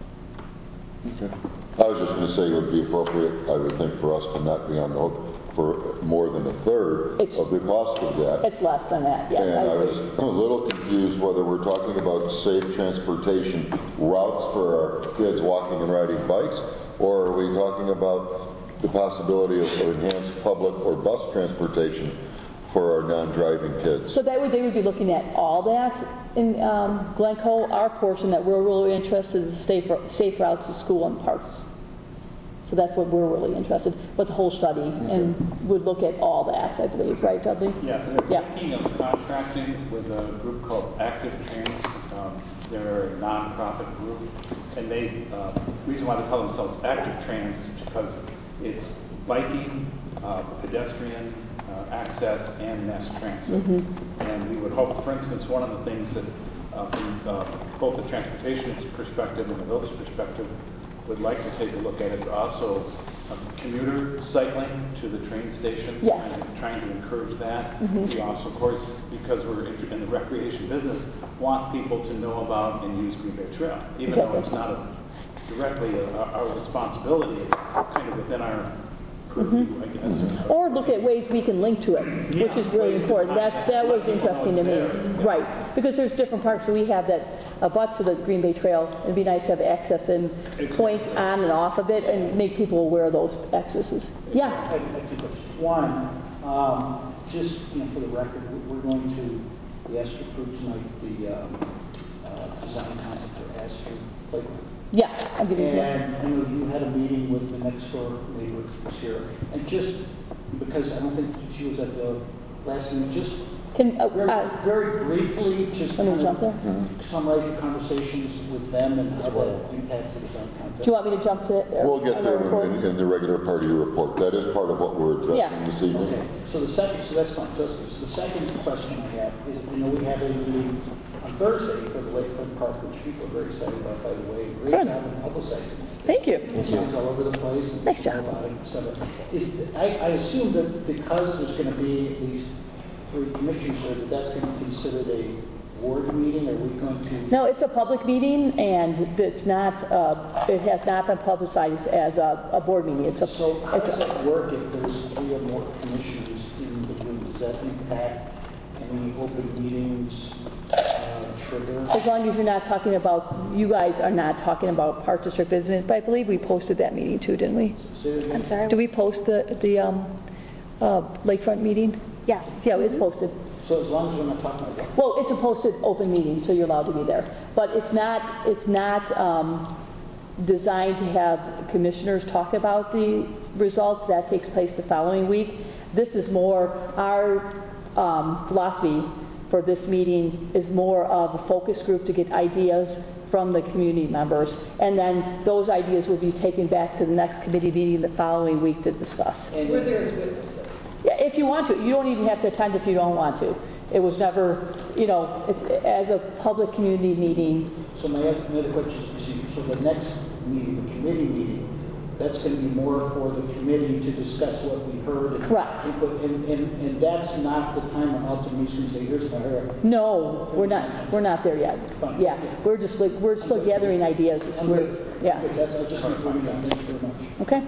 Okay. I was just going to say it would be appropriate, I would think, for us to not be on the hook for more than a third It's- of the cost of that. It's less than that, yes. And I agree. was a little confused whether we're talking about safe transportation routes for our kids walking and riding bikes, or are we talking about the possibility of enhanced public or bus transportation for our non-driving kids? So that would, they would be looking at all that in um, Glencoe. Our portion that we're really interested in is safe, safe routes to school and parks. So that's what we're really interested, but the whole study, and would look at all that, I believe, right, Dudley? Yeah, they're Yeah. thinking of contracting with a group called Active Trans. Um, they're a nonprofit group, and they, uh, the reason why they call themselves Active Trans is because it's biking, uh, pedestrian uh, access, and mass transit. Mm-hmm. And we would hope, for instance, one of the things that, uh, from uh, both the transportation perspective and the village perspective, would like to take a look at is also uh, commuter cycling to the train stations. Yes. And trying to encourage that. Mhm. We also, of course, because we're in in the recreation business, want people to know about and use Green Bay Trail. Even though Exactly. it's not a, directly a, our responsibility, it's kind of within our purview, I guess. Or look at ways we can link to it, which is really important. That's, that was interesting to me. Right, because there's different parks that we have that abut to the Green Bay Trail. It'd be nice to have access and points on and off of it and make people aware of those accesses. Yeah, I I think it's one, um, just, you know, for the record, we- we're going to, we asked to approve tonight the, um, uh, design concept for Astor Playground. yeah, I'll give you that. And I know you had a meeting with the next door neighbor this year, and just, because I don't think she was at the last meeting, just Can, uh, very, uh, very briefly, just Let me kind jump there. of summarize your conversations with them and how that impacts the design concept. do you want me to jump to it? or- We'll get on the there report? in, in the regular part of your report. That is part of what we're Yeah. addressing this evening. Okay, so the second, so that's fine. So, so the second question I have is, you know, we have a meeting on Thursday for the Lakefront Park, which people are very excited about, by the way. Great Good. job in publicizing it. Thank you. Signs all over the place. and Nice job. about it, et cetera. Is, I, I assume that because there's going to be at least three commissioners there, that that's going to be considered a, board meeting? Are we going to? No, it's a public meeting, and it's not, uh, it has not been publicized as a, a board meeting. It's a, So how it's does a, that work if there's three or more commissioners in the room? Does that impact any open meetings uh, trigger? as long as you're not talking about, you guys are not talking about Park District business, but I believe we posted that meeting too, didn't we? Say it again? I'm sorry. Did we post the, the, um, uh, lakefront meeting? Yes. Yeah, it's posted. So as long as we're not talking about what? Well, it's a posted open meeting, so you're allowed to be there. But it's not, it's not um, designed to have commissioners talk about the results. That takes place the following week. This is more, our um, philosophy for this meeting is more of a focus group to get ideas from the community members. And then those ideas will be taken back to the next committee meeting the following week to discuss. And Where there's witnesses. Yeah, if you want to. You don't even have to attend if you don't want to. It was never, you know, it's as a public community meeting. So my other, my other question is, so the next meeting, the committee meeting, that's going to be more for the committee to discuss what we heard. And Correct. input, and, and, and that's not the time when ultimately going to say, here's my heard. No, we're not. We're not there yet. Fine. Yeah, we're just like we're still gathering ideas. It's, I'm we're, good. yeah. Okay, that's, I just want to bring it up. Thank you very much. Okay.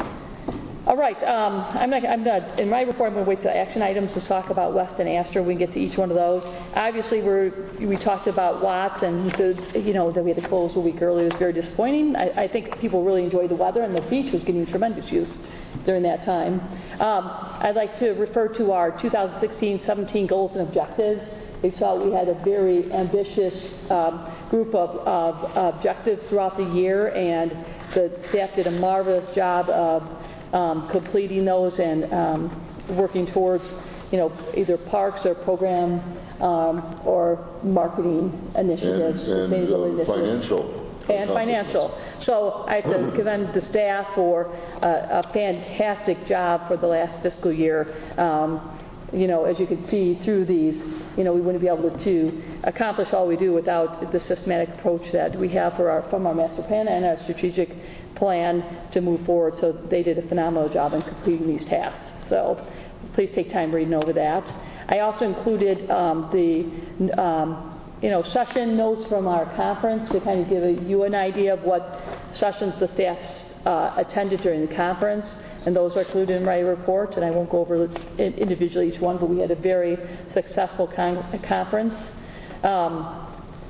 All right. Um, I'm not. I'm not. In my report, I'm going to wait till action items to talk about West and Astor. We can get to each one of those. Obviously, we're we talked about Watts and the, you know that we had to close a week early. It was very disappointing. I, I think people really enjoyed the weather, and the beach was getting tremendous use during that time. Um, I'd like to refer to our two thousand sixteen seventeen goals and objectives. We saw we had a very ambitious um, group of, of objectives throughout the year, and the staff did a marvelous job of um, completing those and um, working towards, you know, either parks or program um, or marketing initiatives, And, and sustainability uh, initiatives. financial. And financial. So I have to commend the staff for uh, a fantastic job for the last fiscal year. Um, you know, as you can see through these, you know, we wouldn't be able to, to accomplish all we do without the systematic approach that we have for our, from our master plan and our strategic plan to move forward. So they did a phenomenal job in completing these tasks. So please take time reading over that. I also included um, the um, you know, session notes from our conference to kind of give a, you an idea of what sessions the staff uh, attended during the conference, and those are included in my report, and I won't go over individually each one, but we had a very successful con- conference. Um,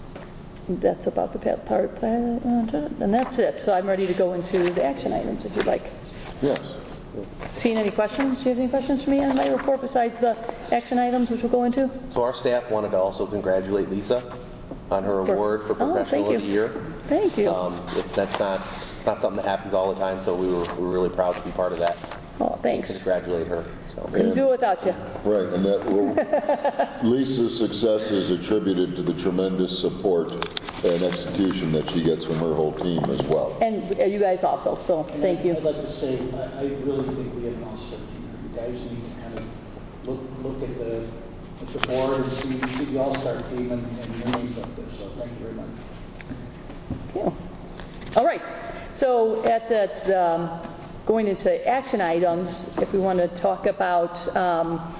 that's about the part plan, and that's it. So I'm ready to go into the action items if you'd like. Yes. Seeing any questions? Do you have any questions for me on my report besides the action items, which we'll go into? So our staff wanted to also congratulate Lisa on her For- award for Oh, Professional thank of you. the Year. Thank you. Um, it's, that's not, not something that happens all the time, so we were, we were really proud to be part of that. Oh, thanks. Congratulate her. So. Couldn't do it without you. Right, and that will, Lisa's success is attributed to the tremendous support and execution that she gets from her whole team as well. And uh, you guys also, so And thank I- you. I'd like to say, I, I really think we have an all-star team. You guys need to kind of look look at the at the board and see, see the all-star team and, and your names up there. So thank you very much. Yeah. All right. So at that, um, going into action items, if we want to talk about, um,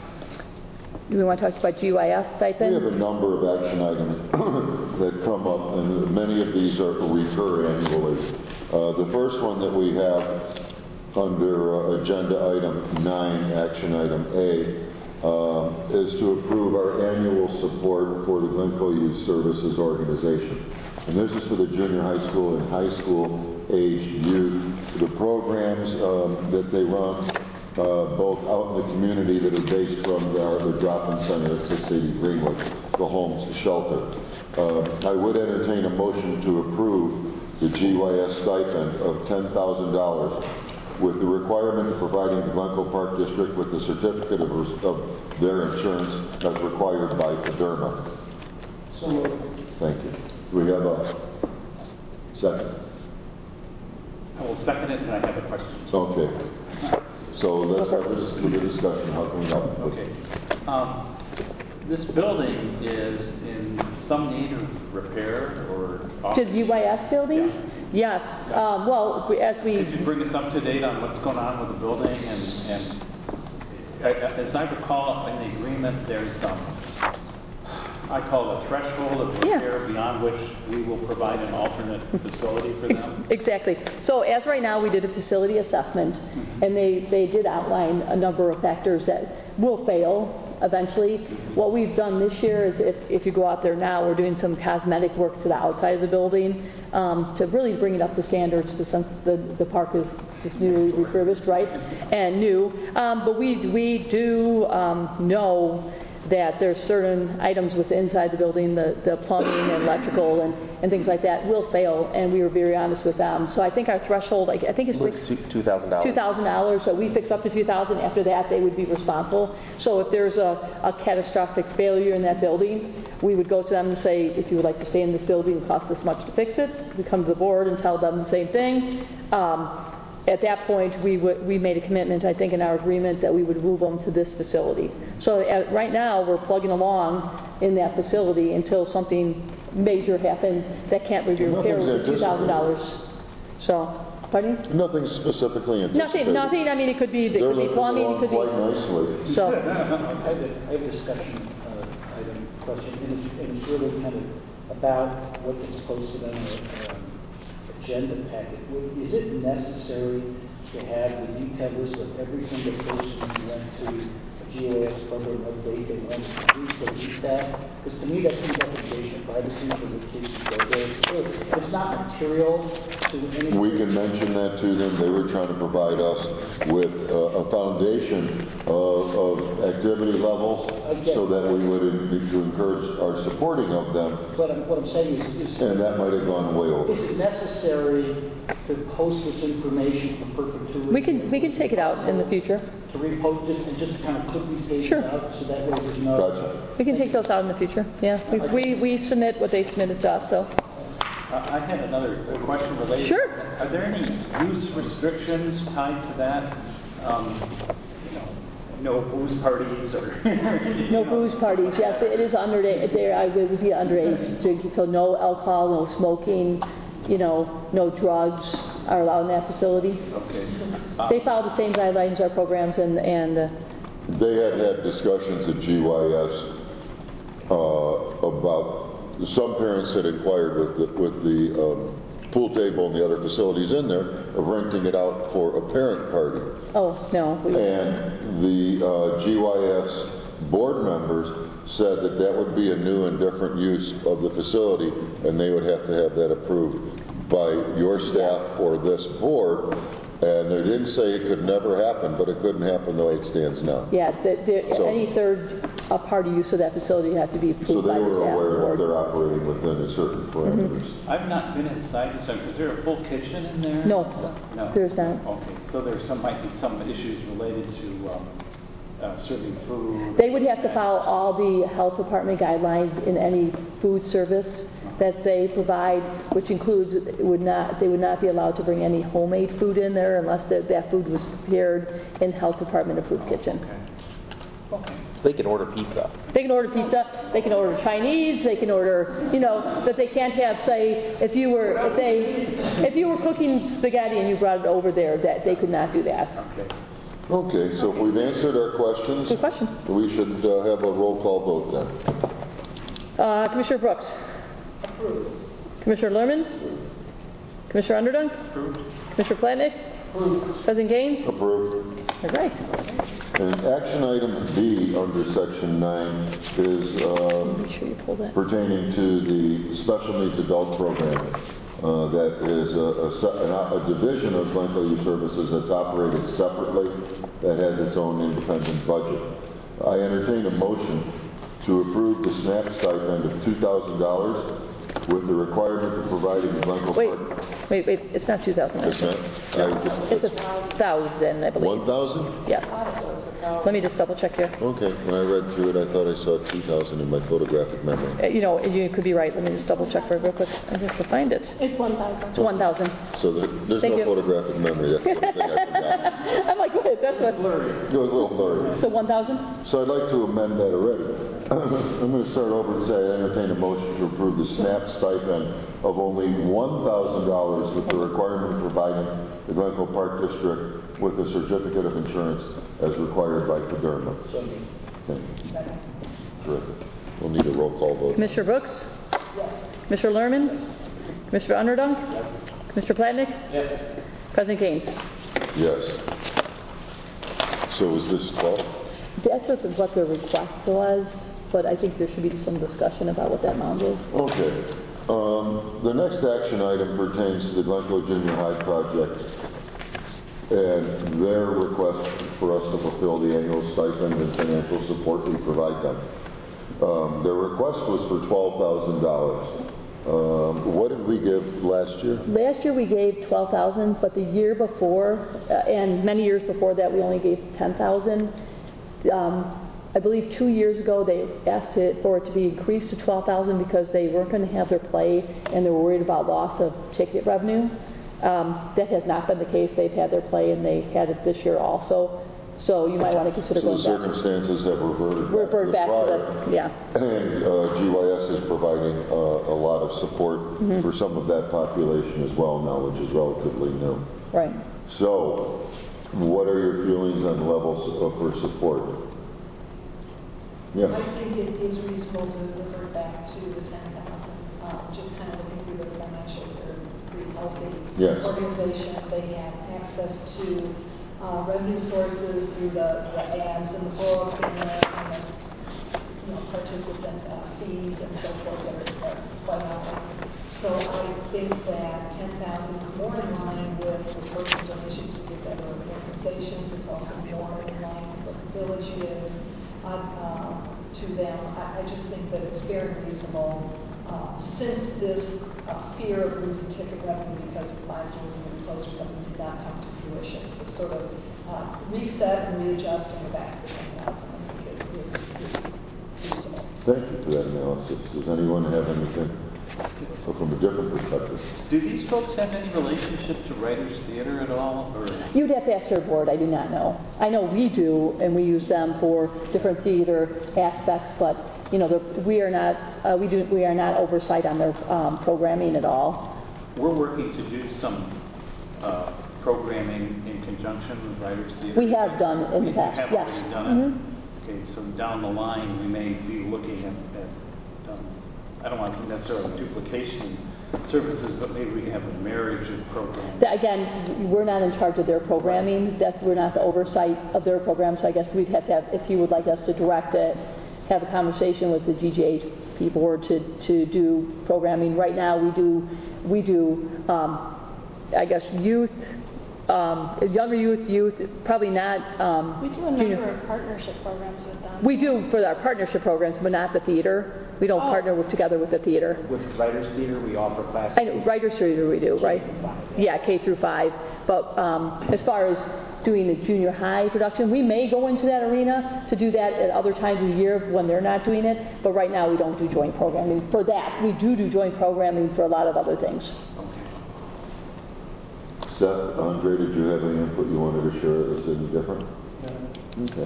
do we want to talk about G Y S We stipend? have a number of action items that come up, and many of these are recur annually. Uh, the first one that we have under uh, agenda item nine, action item A, uh, is to approve our annual support for the Glencoe Youth Services Organization. And this is for the junior high school and high school aged youth. The programs um, that they run, uh, both out in the community that are based from the, the drop-in center at six eighty Greenwood, the homes shelter. Uh, I would entertain a motion to approve the G Y S stipend of ten thousand dollars with the requirement of providing the Glencoe Park District with a certificate of, of their insurance as required by PADERMA. So moved. Thank you. Do we have a second? I will second it, and I have a question. Okay. So let's have a dis- the discussion. How can we help? Okay. Um, this building is in some need of repair or... To the U Y S building? Yeah. Yes. Um, well, we- as we, Could you bring us up to date on what's going on with the building? And, and I- I- as I recall, in the agreement, there's some I call it a threshold of Yeah. repair beyond which we will provide an alternate facility for Ex- them? Exactly. So as right now, we did a facility assessment, and they, they did outline a number of factors that will fail eventually. What we've done this year is, if, if you go out there now, we're doing some cosmetic work to the outside of the building um, to really bring it up to standards, because since the, the park is just newly refurbished, right, and new. Um, but we, we do um, know that there's certain items with inside the building, the, the plumbing and electrical and, and things like that will fail, and we were very honest with them. So I think our threshold, I, I think it's six, Two thousand dollars. two thousand dollars, so we fix up to two thousand dollars. After that, they would be responsible. So if there's a, a catastrophic failure in that building, we would go to them and say, if you would like to stay in this building, it costs this much to fix it. We come to the board and tell them the same thing. Um, At that point, we would, we made a commitment, I think, in our agreement that we would move them to this facility. So at, right now, we're plugging along in that facility until something major happens that can't be repaired with two thousand dollars. So, pardon me? Nothing specifically anticipated. Nothing, nothing. I mean, it could be, it They're could be looking plumbing, it along could be. quite nicely. So, I have a, I have a discussion uh, item question, and it's, and it's really kind of about what gets posted on the um, agenda packet. Would- Is it necessary to have the detailed list of every single person who went to a G O S program, what date they went to, who they eat that? Because to me, that seems like invasion of privacy for the kids who go there. If it's not material to any. We can mention that to them. They were trying to provide us with uh, a foundation of, of activity levels so that we would en- to encourage our supporting of them, What I'm, what I'm saying is, is, and that might have gone way over. is it necessary to post this information for perpetuity? we can, we can take it out in the future. To repost, just, and just to kind of put these pages Sure. out, so that way there's no. Gotcha. We can take those out in the future. Yeah, we, we, we submit what they submitted to us, so. Uh, I had another question related. Sure. Are there any use restrictions tied to that? Um, you know, no booze parties or? No booze parties, yes, it is under, there, I would be underage drinking, so no alcohol, no smoking, you know, no drugs are allowed in that facility. Okay. They follow the same guidelines, our programs, and, and, uh, They had had discussions at G Y S uh, about, some parents had inquired with the, with the um, pool table and the other facilities in there of renting it out for a parent party. oh, no. we- And the uh, G Y S board members said that that would be a new and different use of the facility, and they would have to have that approved by your staff or this board. And they didn't say it could never happen, but it couldn't happen the way it stands now. Yeah, the, the, So- any third uh, party use of that facility would have to be So approved they by the were staff aware that board. they're operating within a certain parameters. I've not been inside this. Is there a full kitchen in there? No, No. there's not. Okay, so there's some, might be some issues related to um, uh, serving food. They would have to follow all the health department guidelines in any food service that they provide, which includes, it would not, they would not be allowed to bring any homemade food in there unless that, that food was prepared in health department or food kitchen. Okay. They can order pizza. They can order pizza, they can order Chinese, they can order, you know, but they can't have, say, if you were, if they, if you were cooking spaghetti and you brought it over there, that they could not do that. Okay. Okay, so if we've answered our questions, Good question. we should uh, have a roll call vote then. Uh, Commissioner Brooks? Commissioner Lerman? Commissioner Underdunk? Approved. Commissioner Platnick? President Gaines? Approved. All right. And action item B under section nine is uh, Make sure you pull that. pertaining to the special needs adult program. Uh, that is a, a, se- an- a division of Glencoe Youth Services that's operated separately, that has its own independent budget. I entertain a motion to approve the SNAP stipend of two thousand dollars with the requirement of providing Glencoe Wait, Park. wait, wait, it's not two thousand. It's not? It's a thousand, I believe. One thousand? Yes. Let me just double check here. Okay, when I read through it, I thought I saw two thousand in my photographic memory. Uh, You know, you could be right. Let me just double check for it real quick. I have to find it. It's one thousand. It's one thousand. So there, there's Thank no you. photographic memory, that's the one thing I forgot. I'm like, wait, that's what. It was a little blurry. So one thousand? So I'd like to amend that already. I'm going to start over and say I entertain a motion to approve the SNAP stipend of only one thousand dollars with the requirement of providing the Glencoe Park District with a certificate of insurance as required by PDERMA. Thank you. Terrific. We'll need a roll call vote. Commissioner Brooks? Yes. Commissioner Lerman? Commissioner Underdunk? Yes. Commissioner Platnick? Yes. President Gaines? Yes. So is this twelve? That's what the, what the request was, but I think there should be some discussion about what that amount is. Okay. Um, the next action item pertains to the Glencoe Junior High project and their request for us to fulfill the annual stipend and financial support we provide them. Um, their request was for twelve thousand dollars. Um, what did we give last year? Last year we gave twelve thousand, but the year before, uh, and many years before that, we only gave ten thousand. Um, I believe two years ago they asked it for it to be increased to twelve thousand because they weren't going to have their play and they were worried about loss of ticket revenue. Um, that has not been the case. They've had their play and they had it this year also. So you might want to consider So the going back. circumstances have reverted back Revert to the back prior. to the, yeah. And uh, G Y S is providing uh, a lot of support Mm-hmm. for some of that population as well now, which is relatively new. Right. So, what are your feelings on levels of, for support? Yeah. I think it is reasonable to revert back to the ten thousand. Um, just kind of looking through the financials, they're a pretty healthy Yes. organization. They have access to uh, revenue sources through the, the ads in the book and the, and the you know, participant uh, fees and so forth that are quite healthy. So I think that ten thousand is more in line with the sorts of donations we give to other organizations. It's also more in line with what the village is uh, uh, to them. I, I just think that it's very reasonable. Uh, since this uh, fear of losing ticket revenue because the Pfizer was going to be closed or something did not come to fruition, so sort of uh, reset and readjust and go back to the ten thousand, I think is, is, is reasonable. Thank you for that analysis. Does anyone have anything from a different perspective? Do these folks have any relationship to Writers Theater at all, or? You'd have to ask their board. I do not know. I know we do, and we use them for different theater aspects, but you know, we are not uh, we do we are not oversight on their um, programming at all. We're working to do some uh, programming in conjunction with Writers Theater. We have done in the We past, have yes. already done it? Mhm. Okay, so down the line, we may be looking at, at um, I don't want to say necessarily duplication services, but maybe we have a marriage of programs. That, again, we're not in charge of their programming. That's we're not the oversight of their program. So I guess we'd have to have, if you would like us to direct it, have a conversation with the G G H P board to to do programming. Right now, we do we do um, I guess youth. Um, younger youth, youth, probably not. Um, We do a junior- number of partnership programs with them. We do for our partnership programs, but not the theater. We don't Oh. partner with, together with the theater. With Writers Theater, we offer classes. I know, Writers Theater we do, right? Yeah, K through five. But um, as far as doing the junior high production, we may go into that arena to do that at other times of the year when they're not doing it. But right now, we don't do joint programming for that. We do do joint programming for a lot of other things. Seth, Andre, did you have any input you wanted to share that's any different? Okay.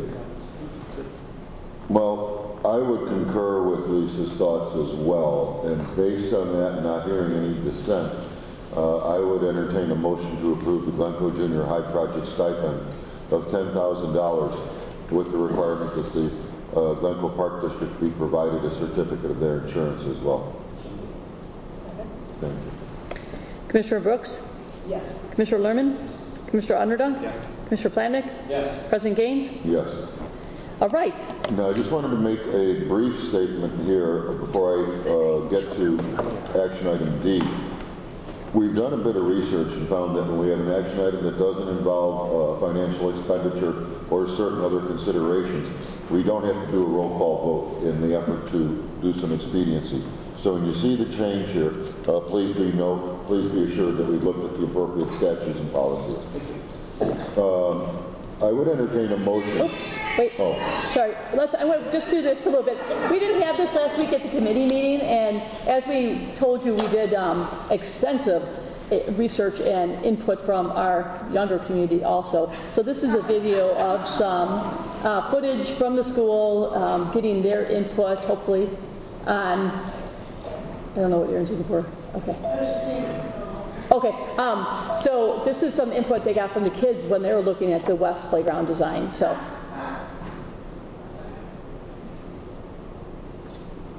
Well, I would concur with Lisa's thoughts as well, and based on that, not hearing any dissent, uh, I would entertain a motion to approve the Glencoe Junior High project stipend of ten thousand dollars with the requirement that the uh, Glencoe Park District be provided a certificate of their insurance as well. Thank you. Commissioner Brooks? Yes. Commissioner Lerman? Commissioner Underdunk? Yes. Commissioner Platnick? Yes. President Gaines? Yes. All right. Now, I just wanted to make a brief statement here before I uh, get to action item D. We've done a bit of research and found that when we have an action item that doesn't involve uh, financial expenditure or certain other considerations, we don't have to do a roll call vote in the effort to do some expediency. So when you see the change here, uh, please be note, please be assured that we looked at the appropriate statutes and policies. Um, I would entertain a motion. Oh, wait. Oh. Sorry. Let's. I want to just do this a little bit. We didn't have this last week at the committee meeting, and as we told you, we did um, extensive uh, research and input from our younger community also. So this is a video of some uh, footage from the school, um, getting their input, hopefully, on. I don't know what you're looking for. Okay. Okay, um, so this is some input they got from the kids when they were looking at the West playground design. So,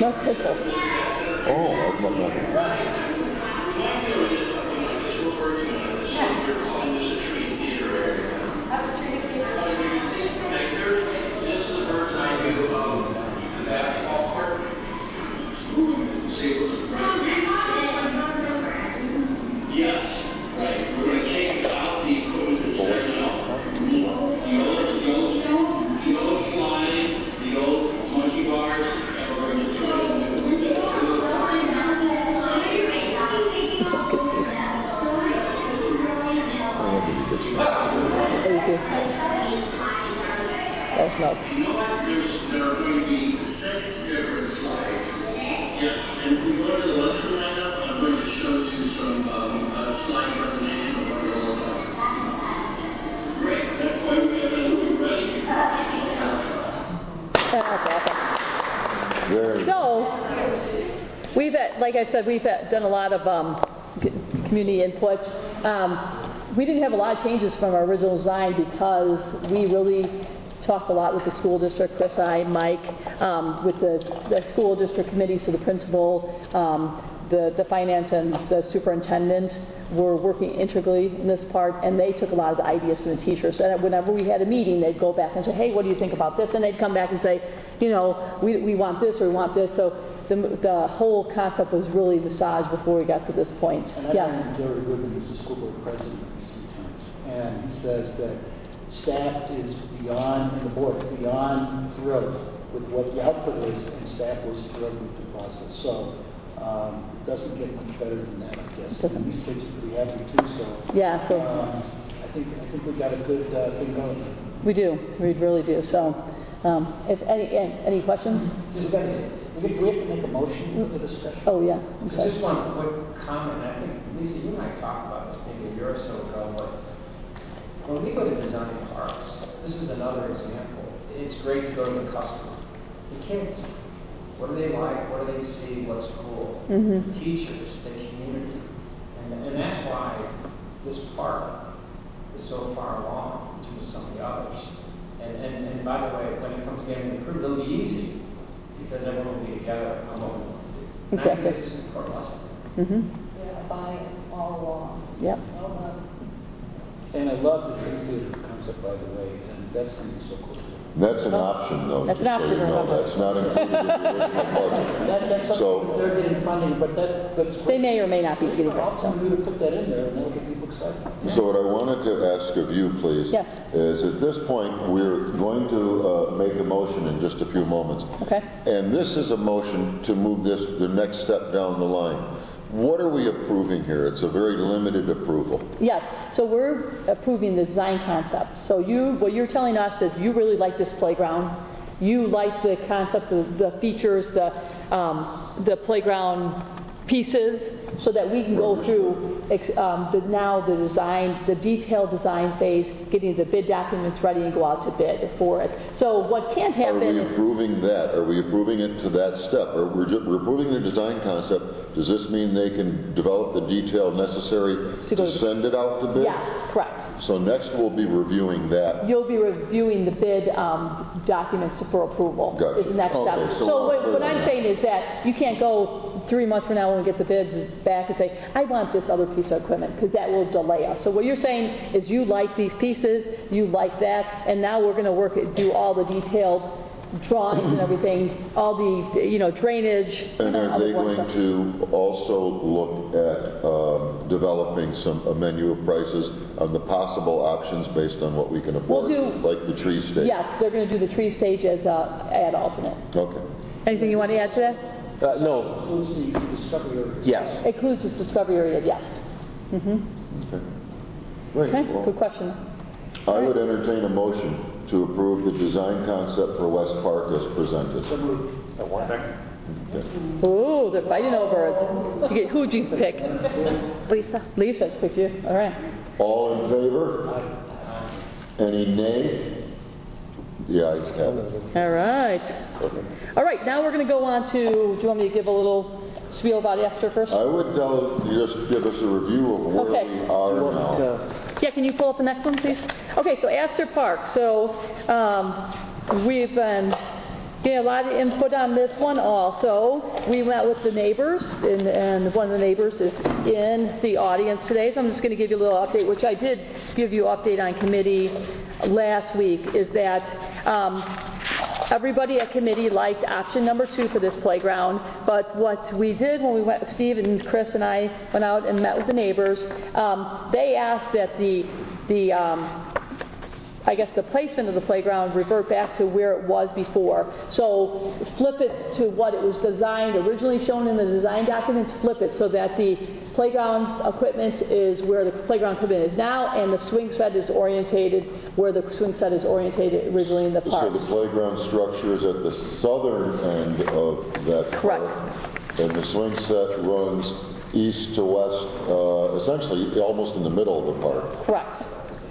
No, it's the principal. Oh, I'm not, not. This is the first I knew of the basketball court. See, it was a yes, right. We're going to take out the equipment that's there now. The old, the old, the old slide, the old monkey bars, and we're going to try to do Thank you. That was milk. You know what? There's, there are going to be six different slides. Yeah, and if we go to the lesson lineup, I'm going to show you some um, uh, slide presentation of what they're all about. Great. That's why we have everybody ready. That's awesome. Very So, we've, had, like I said, we've had, done a lot of um, c- community input. Um, we didn't have a lot of changes from our original design because we really talked a lot with the school district, Chris, I, Mike, um, with the, the school district committee, so the principal, um, the, the finance and the superintendent were working integrally in this part, and they took a lot of the ideas from the teachers. And whenever we had a meeting, they'd go back and say, hey, what do you think about this? And they'd come back and say, you know, we, we want this or we want this. So the, the whole concept was really massaged before we got to this point. And I yeah. know Gary Goodman, who's the school board president sometimes, and he says that staff is beyond, and the board is beyond thrilled with what the output is, and staff was thrilled with the process. So um, it doesn't get much better than that, I guess. Doesn't. And these kids are pretty happy too. So Yeah, so- um, I think I think we got a good uh, thing going. We do. We really do. So, um, if any any questions? Just that, we have to make a motion for the discussion. Oh yeah. I'm So sorry. just one quick comment. I think, Lisa, you and I talked about this maybe a year or so ago, but when we go to design parks, this is another example. It's great to go to the customer. The kids, what do they like? What do they see? What's cool? Mm-hmm. The teachers, the community. And, and that's why this park is so far along to some of the others. And, and, and by the way, when it comes to getting approved, it'll be easy because everyone will be together on what we want to do. Exactly. And I think this is an important lesson. Mm-hmm. Yeah, buy-in all along. Yep. Well done. And I love the tree theater concept, by the way, and that's going to be so cool. That's an option, though. That's an just so option, you know. remember. That's not included in the original That, budget. that's something So- they're getting funding, but that, that's They may or may not be getting that. awesome So. of you to put that in there, and that'll get people excited. So what I wanted to ask of you, please, Yes. is at this point, we're going to uh, make a motion in just a few moments. Okay. And this is a motion to move this the next step down the line. What are we approving here? It's a very limited approval. Yes. So we're approving the design concept. So you, what you're telling us is you really like this playground. You like the concept of the features, the um, the playground pieces, so that we can go through ex- um, the now the design, the detailed design phase, getting the bid documents ready and go out to bid for it. So what can't Are happen? we approving that? Are we approving it to that step? Or we're, ju- we're approving the design concept? Does this mean they can develop the detail necessary To go to to- send it out to bid? Yes, correct. So next we'll be reviewing that. You'll be reviewing the bid um, documents for approval. Gotcha. Is the next Okay, step. so So we're what, clear what on I'm that. saying is that you can't go three months from now when we get the bids back and say, I want this other piece of equipment, because that will delay us. So what you're saying is you like these pieces, you like that, and now we're going to work it, do all the detailed drawings and everything, all the, you know, drainage. And are all the they work going stuff. to also look at um, developing some, a menu of prices on the possible options based on what we can afford? do- Like the tree stage? Yes, they're going to do the tree stage as a ad alternate. Okay. Anything you want to add to that? Uh, no. Includes the discovery area. Yes. Includes this discovery area, yes. Mm-hmm. Okay. Great. Okay, Well, good question. I would entertain a motion to approve the design concept for West Park as presented. Okay. Ooh, they're fighting over it. You get Huji's pick. Lisa. Lisa's picked you. All right. All in favor? Any nays? The ayes have it. All right. All right, now we're going to go on to, do you want me to give a little spiel about Astor first? I would tell you just give us a review of where Okay. we are now. Yeah, can you pull up the next one, please? Okay, so Astor Park. So um, we've been Getting a lot of input on this one also. We met with the neighbors, and, and one of the neighbors is in the audience today, so I'm just going to give you a little update, which I did give you an update on committee last week, is that um, everybody at committee liked option number two for this playground, but what we did when we went, Steve and Chris and I went out and met with the neighbors, um, they asked that the, the um, I guess the placement of the playground revert back to where it was before. So flip it to what it was designed, originally shown in the design documents, flip it so that the playground equipment is where the playground equipment is now, and the swing set is orientated where the swing set is orientated originally in the park. So the playground structure is at the southern end of that Correct. park, and the swing set runs east to west, uh, essentially almost in the middle of the park. Correct.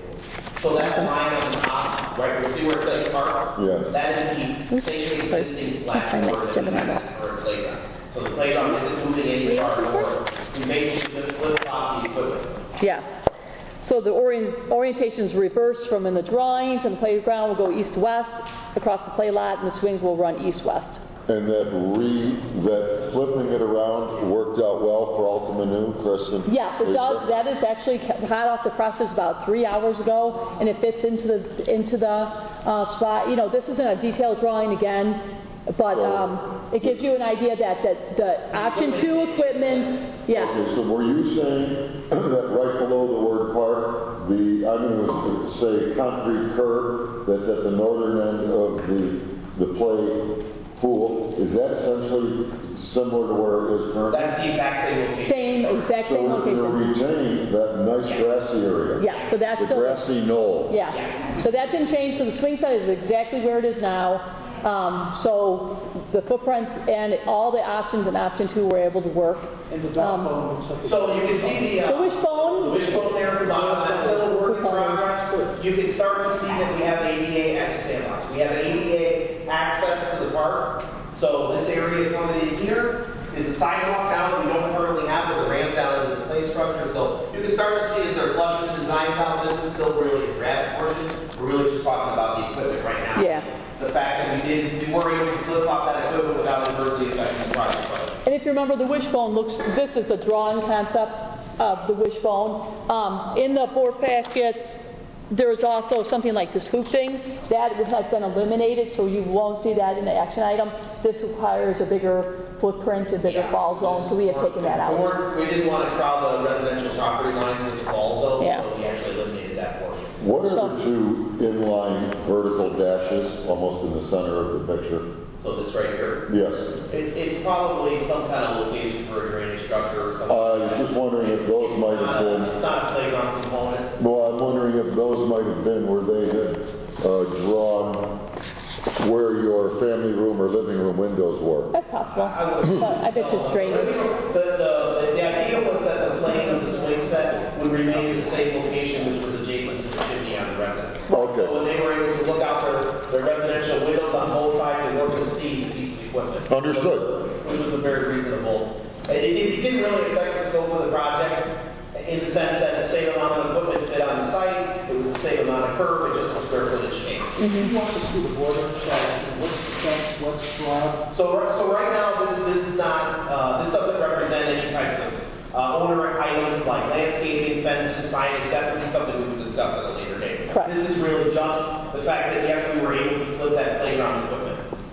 So that line on the top, right, you see where it says park? Yeah. That is the same existing flat board that we had for a playground. So the playground isn't moving any far north. We basically just flip flop the equipment. Yeah. So the orient, orientation is reversed from in the drawings, and the playground will go east-west across the play lot, and the swings will run east-west. And that re, that flipping it around worked out well for Alta Manu, Chris? And Yes, it Lisa? does. That is actually hot off the presses about three hours ago, and it fits into the into the uh, spot. You know, this isn't a detailed drawing again, but um, it gives you an idea that, that the option two equipment, yeah. Okay, so were you saying that right below the word park, the, I mean, it was, say, concrete curb that's at the northern end of the, the play pool, is that essentially similar to where it is currently? That's the exact same location. Same, exact same So you're location. retaining that nice grassy area? Yeah, so that's the still- grassy knoll? Yeah. So that didn't change. So the swing set is exactly where it is now. Um, so the footprint and all the options in option two were able to work. And the dog Um, bone looks like a... So you can see the, uh, The wishbone. the wishbone there at the bottom, that's still a work in progress. You can start to see that we have A D A access lots. We have A D A access to the park. So this area coming in here is a sidewalk now that we don't currently have with a ramp down into the play structure. So you can start to see as they're flush with design down, this is still really a grass portion. We're really just talking about the equipment right now. Yeah. The fact that we did, we were able to flip flop that equipment without adversely affecting the project budget. And if you remember, the wishbone looks, this is the drawing concept of the wishbone. Um, in the board packet, there's also something like the scoop thing. That has been eliminated, so you won't see that in the action item. This requires a bigger footprint, a bigger Yeah. fall zone, so we have taken that We out. weren't- We didn't want to crowd the residential property lines with the fall zone, Yeah. so we actually eliminated that portion. What are the two inline vertical dashes almost in the center of the picture? So this right here, Yes. it, it's probably some kind of location for a drainage structure or something. I was just wondering if those might It's have not- been, It's not a playground component. well, I'm wondering if those might have been where they had uh, drawn where your family room or living room windows were. That's possible. But I bet you it's drainage. The, the, the idea was that the plane of the swing set would remain in the same location, which was adjacent to the chimney on the residence. Okay. So when they were able to look out their, their residential windows on both sides, they weren't going to see the piece of equipment. Understood. Which was a very reasonable. It, it, it didn't really affect the scope of the project in the sense that the same amount of equipment fit on the site, it was the same amount of curb, it just the square footage changed. You want to see the border, so what's, that's what's drawn? So, so right now, this, this is not, uh, this doesn't represent any types of uh, owner items like landscaping, fences, signage. That would be something we would discuss at a later date. Correct. This is really just the fact that yes, we were able to flip that playground equipment.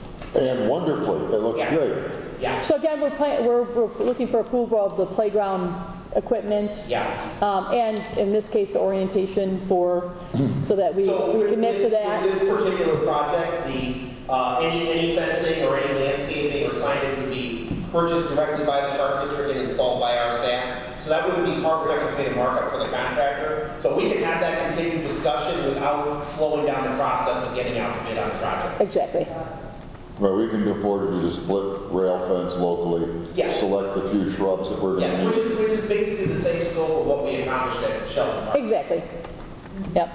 And wonderfully, it looks Yes. great. Yeah. So again, we're, play, we're, we're looking for approval of the playground equipment. Yeah. Um, and in this case, the orientation for, so that we, So we with commit to this- that. With this particular project, the uh, any any fencing or any landscaping or signage would be purchased directly by the park district and installed by our staff. So that wouldn't be part, we're not going to pay a markup for the contractor. So we can have that continued discussion without slowing down the process of getting out the bid on the project. Exactly. Well, we can afford to just split rail fence locally, Yes. select a few shrubs that we're going Yes, to which need. is, which is basically the same scope of what we accomplished at Sheldon Park. Exactly. Yep.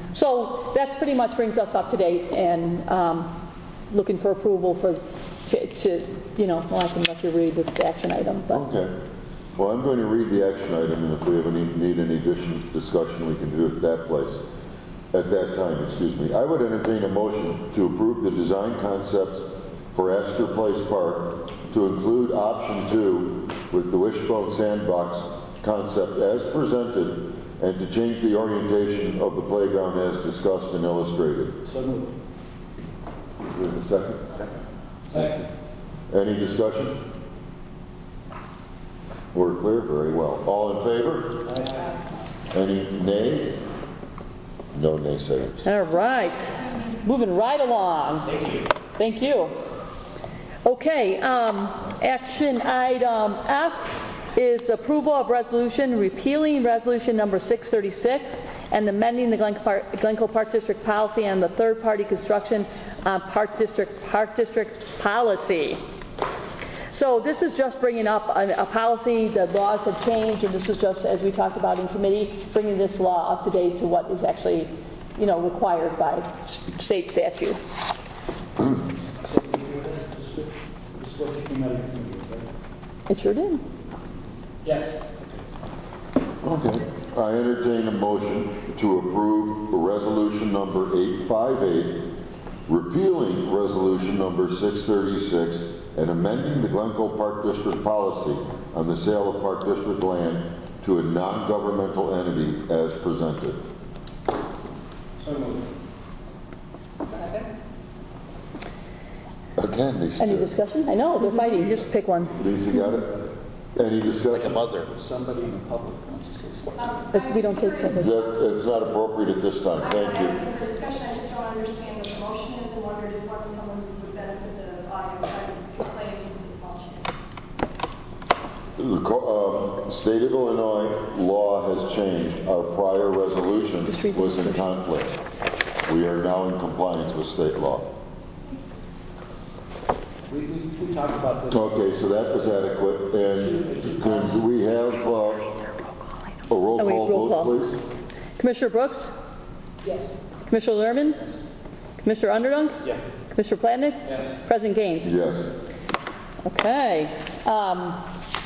So that's pretty much brings us up to date and um, looking for approval for, to, to, you know, well, I can let you read the action item, but. Okay. Well, I'm going to read the action item, and if we have any, need any additional discussion, we can do it at that place. At that time, excuse me. I would entertain a motion to approve the design concept for Astor Place Park to include option two with the Wishbone Sandbox concept as presented and to change the orientation of the playground as discussed and illustrated. So moved. Is there a second? Second. Second. Any discussion? We're clear? Very well. All in favor? Aye. Any nays? No naysayers. All right. Moving right along. Thank you. Thank you. Okay, um, action item F is approval of resolution repealing resolution number six thirty-six and amending the Glencoe Park, Glencoe Park District policy on the third-party construction uh, Park District Park District policy. So this is just bringing up a, a policy. The laws have changed, and this is just, as we talked about in committee, bringing this law up to date to what is actually, you know, required by state statute. It sure did. Yes. Okay. I entertain a motion to approve resolution number eight fifty-eight, repealing resolution number six thirty-six, and amending the Glencoe Park District policy on the sale of Park District land to a non-governmental entity as presented. So moved. Second. Again, these Any two. discussion? I know, they're fighting. Just pick one. Lisa got it? Any discussion? Like a buzzer. Somebody in the public wants to say something. Um, It's- we don't take public. That, it's not appropriate at this time. Thank I, you. I, for discussion, I just don't understand what the motion is and wondered if what someone who would benefit the audience by explaining this small change. The co- uh, state of Illinois law has changed. Our prior resolution was in conflict. We are now in compliance with state law. We, we, we talked about this. Okay, so that was adequate. And could we have uh, a roll Oh, wait, call roll vote, call. please? Commissioner Brooks? Yes. Commissioner Lerman? Commissioner Underdunk? Yes. Commissioner Platnick? Yes. President Gaines? Yes. Okay. Um,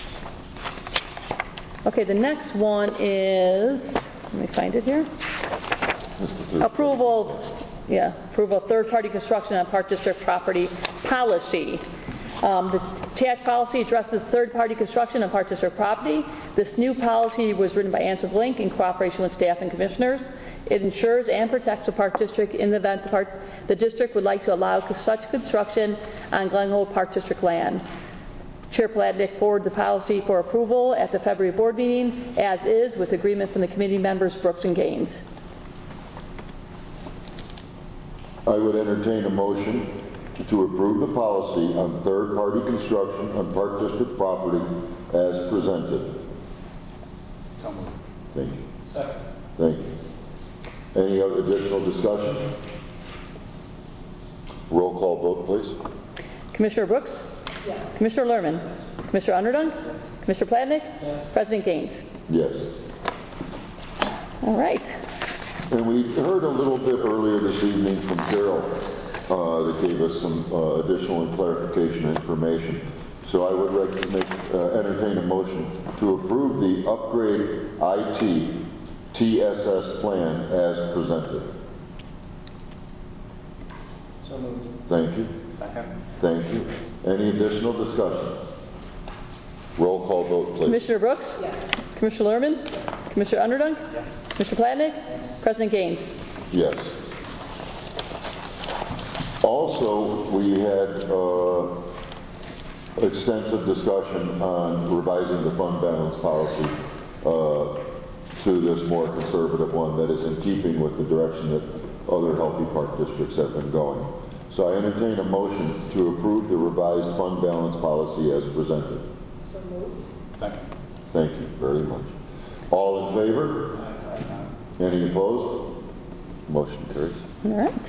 okay, the next one is, let me find it here. Mister Third. Approval, yeah, approval of third-party construction on Park District property policy. Um, the attached policy addresses third-party construction on Park District property. This new policy was written by Ansel Blink in cooperation with staff and commissioners. It ensures and protects the Park District in the event the, park, the district would like to allow such construction on Glencoe Park District land. Chair Platnick forwarded the policy for approval at the February board meeting, as is, with agreement from the committee members Brooks and Gaines. I would entertain a motion to approve the policy on third-party construction on Park District property as presented. So moved. Thank you. Second. Thank you. Any other additional discussion? Roll call vote, please. Commissioner Brooks? Yes. Commissioner Lerman? Commissioner Underdunk? Yes. Commissioner Platnick? Yes. President Gaines? Yes. All right. And we heard a little bit earlier this evening from Carol uh, that gave us some uh, additional clarification information. So I would like to make, uh, entertain a motion to approve the upgrade I T T S S plan as presented. So moved. Thank you. Second. Thank you. Any additional discussion? Roll call vote, please. Commissioner Brooks? Yes. Commissioner Lerman? Commissioner Underdunk? Yes. Commissioner Platnick? Yes. President Gaines? Yes. Also, we had uh, extensive discussion on revising the fund balance policy uh, to this more conservative one that is in keeping with the direction that other healthy park districts have been going. So I entertain a motion to approve the revised fund balance policy as presented. So moved. Second. Thank you very much. All in favor? Any opposed? Motion carries. All right.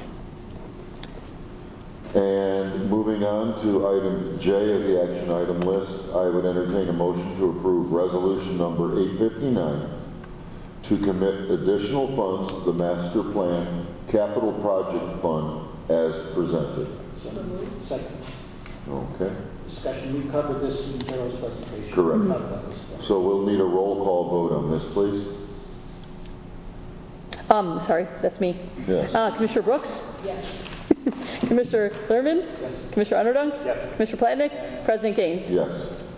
And moving on to item J of the action item list, I would entertain a motion to approve resolution number eight fifty-nine to commit additional funds to the master plan capital project fund as presented. So moved. Second. Okay. Discussion, we covered this in Carol's presentation. Correct. We talked about this stuff. So we'll need a roll call vote on this, please. Um, sorry, that's me. Yes. Uh, Commissioner Brooks? Yes. Commissioner Lerman? Yes. Commissioner Underdunk? Yes. Commissioner Platnick? President Gaines? Yes.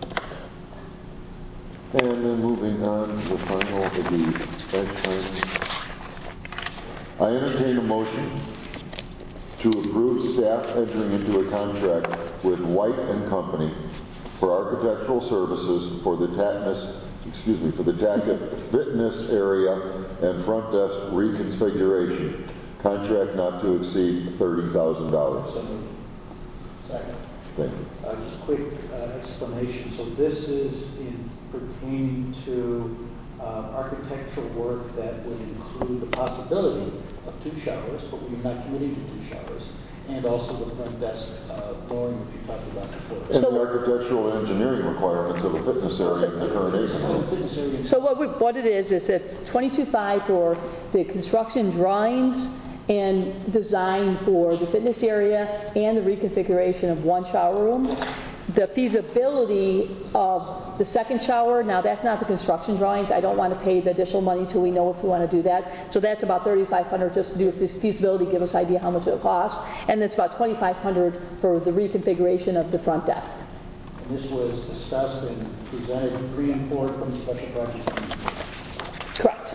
And then moving on to the final of the action items. I entertain a motion to approve staff entering into a contract with White and Company for architectural services for the Tatnus, excuse me, for the Tackett fitness area and front desk reconfiguration. Contract not to exceed thirty thousand dollars. So moved. Second. Thank you. Uh, just quick uh, explanation. So this is in pertaining to uh, architectural work that would include the possibility of two showers, but we're not committing to two showers, and also the front desk uh, flooring, which you talked about before. And the architectural and engineering requirements of a fitness area in the current acre. So what, we, what it is, is it's twenty-two five for the construction drawings and design for the fitness area and the reconfiguration of one shower room. The feasibility of the second shower, now that's not the construction drawings. I don't want to pay the additional money until we know if we want to do that. So that's about thirty-five hundred dollars just to do this feasibility, give us an idea how much it'll cost. And it's about twenty-five hundred dollars for the reconfiguration of the front desk. And this was discussed and presented pre and forward from the special projects. Correct.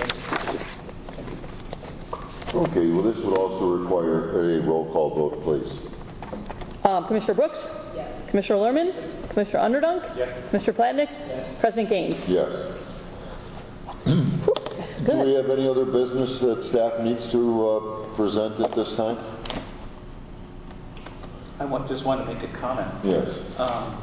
Okay, well, this would also require a roll call vote, please. Um, Commissioner Brooks? Yes. Commissioner Lerman? Commissioner Underdunk? Yes. Commissioner Platnick? Yes. President Gaines? Yes. That's Do we good. have any other business that staff needs to uh, present at this time? I want, just want to make a comment. Yes. Um,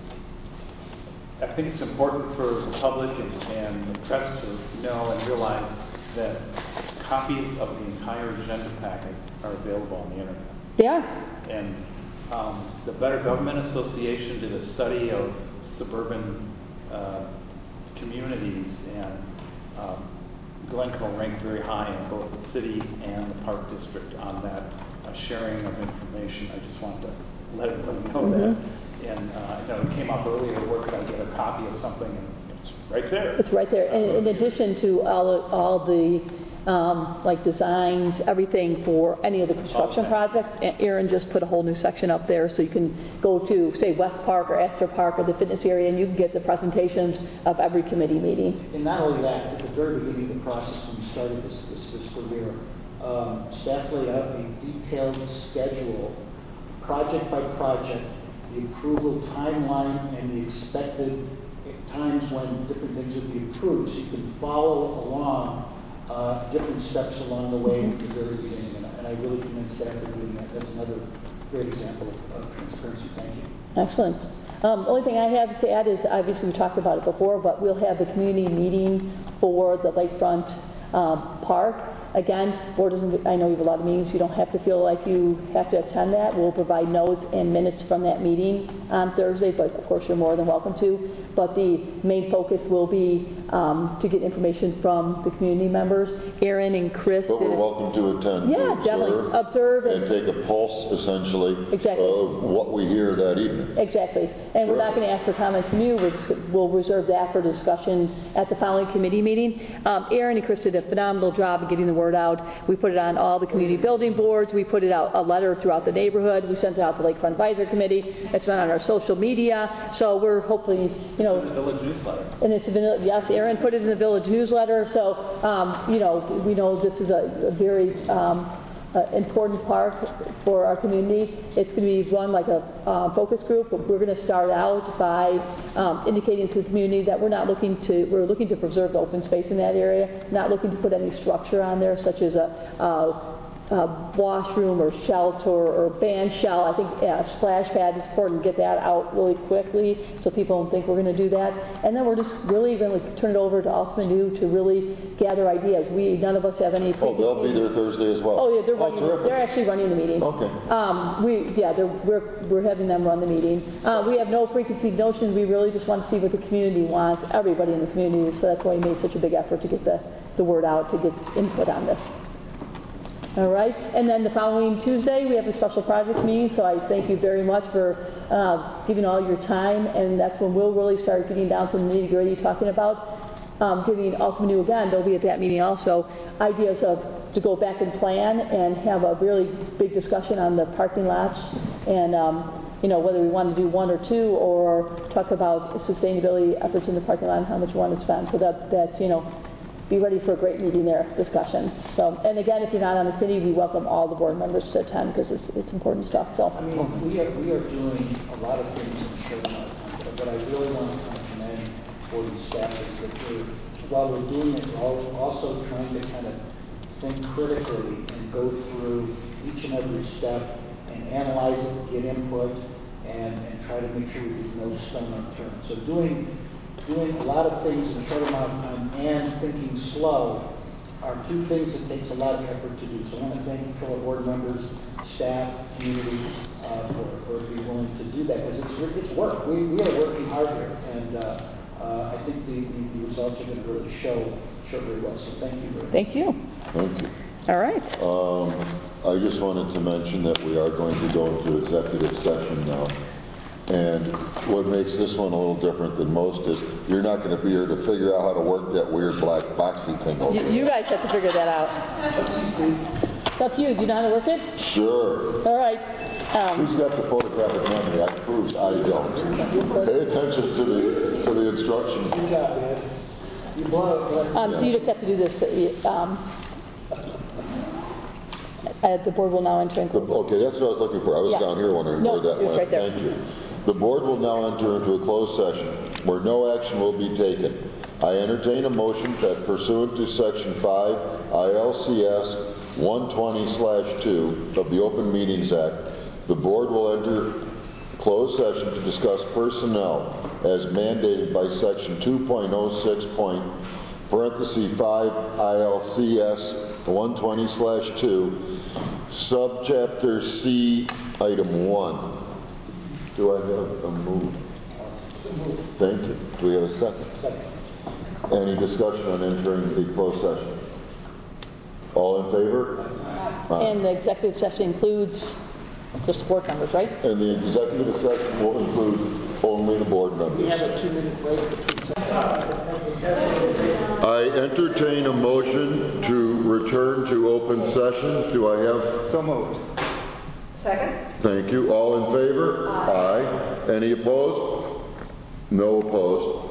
I think it's important for the public and, and the press to know and realize that copies of the entire agenda packet are available on the internet. Yeah. And um, the Better Government Association did a study of suburban uh, communities, and um, Glencoe ranked very high in both the city and the Park District on that uh, sharing of information. I just wanted to let everybody know Mm-hmm. that. And uh, you know, it came up earlier, where could I get a copy of something? And it's right there. It's right there. And in addition to all, of, all the um, like designs, everything for any of the construction Okay. projects, A- Aaron just put a whole new section up there so you can go to, say, West Park or Astor Park or the fitness area, and you can get the presentations of every committee meeting. And not only that, at the very beginning of the process, when we started this, this fiscal year, um, staff laid out a detailed schedule, project by project, the approval timeline and the expected times when different things would be approved. So you can follow along uh, different steps along the way at the very beginning. And, and I really commend staff for doing that. That's another great example of, of transparency. Thank you. Excellent. Um, the only thing I have to add is, obviously we talked about it before, but we'll have the community meeting for the lakefront um, park. Again, board doesn't, I know you have a lot of meetings, you don't have to feel like you have to attend that. We'll provide notes and minutes from that meeting on Thursday, but of course you're more than welcome to. But the main focus will be um, to get information from the community members. Aaron and Chris But we're did- welcome to attend. Yeah, to definitely. Observe and, and- take a pulse, essentially, Exactly. of what we hear that evening. Exactly. And we're not going to ask for comments from you. We're just, we'll reserve that for discussion at the following committee meeting. Um, Aaron and Chris did a phenomenal job of getting the word out. We put it on all the community building boards. We put it out a letter throughout the neighborhood. We sent it out to the Lakefront Advisory Committee. It's been on our social media. So we're hopefully, you know, The village newsletter. and it's been, yes, Aaron put it in the village newsletter. So, um, you know, we know this is a, a very um, uh, important park for our community. It's going to be run like a uh, focus group. We're going to start out by um, indicating to the community that we're not looking to, we're looking to preserve the open space in that area, not looking to put any structure on there, such as a, a Uh, washroom or shelter or band shell. I think uh, splash pad, it's important to get that out really quickly so people don't think we're going to do that. And then we're just really going to turn it over to Ultimate New to really gather ideas. We, none of us have any... Oh, they'll be there Thursday as well? Oh, yeah, they're, oh, running, terrific. they're actually running the meeting. Okay. Um, we, yeah, they're, we're, we're having them run the meeting. Uh, we have no preconceived notions. We really just want to see what the community wants, everybody in the community. So that's why we made such a big effort to get the, the word out, to get input on this. All right, and then the following Tuesday, we have a special projects meeting, so I thank you very much for uh, giving all your time, and that's when we'll really start getting down to the nitty-gritty, talking about um, giving Ultima New again, they'll be at that meeting also, ideas of to go back and plan and have a really big discussion on the parking lots and um, you know, whether we want to do one or two or talk about sustainability efforts in the parking lot and how much we want to spend. So that, that's, you know, be ready for a great meeting there, discussion. So, and again, if you're not on the committee, we welcome all the board members to attend because it's, it's important stuff. So, I mean, we are, we are doing a lot of things in a short amount of time, but what I really want to commend for the staff is that we're, while we're doing it, we're also trying to kind of think critically and go through each and every step and analyze it, get input, and, and try to make sure we leave no stone unturned. So doing doing a lot of things in a short amount of time and thinking slow are two things that takes a lot of effort to do. So I want to thank fellow board members, staff, community uh, for, for being willing to do that because it's, it's work. We, we are working hard here, and uh, uh, I think the, the, the results are going to really show, show very well. So thank you very much. Thank you. Thank you. All right. Um, I just wanted to mention that we are going to go into executive session now. And what makes this one a little different than most is you're not going to be here to figure out how to work that weird black boxy thing over You, there. you guys have to figure that out. It's up to you. Do you know how to work it? Sure. All right. Um, Who's got the photographic memory? I proves I don't. Pay attention to the to the instructions. Good job, man. You blow it. um, so you just have to do this. uh, Um, uh, the board will now enter into. The- Okay, that's what I was looking for. I was Yeah. down here wondering No, where that it's went. right there. Thank you. The board will now enter into a closed session where no action will be taken. I entertain a motion that pursuant to Section five I L C S one twenty slash two of the Open Meetings Act, the board will enter closed session to discuss personnel as mandated by Section two point oh six point parenthesis five I L C S one twenty slash two, subchapter C, item one. Do I have a move? Thank you. Do we have a second? Any discussion on entering the closed session? All in favor? Aye. And the executive session includes just board members, right? And the executive session will include only the board members. We have a two-minute break between sessions. I entertain a motion to return to open session. Do I have? So moved. Second? Thank you. All in favor? Aye. Any opposed? No opposed.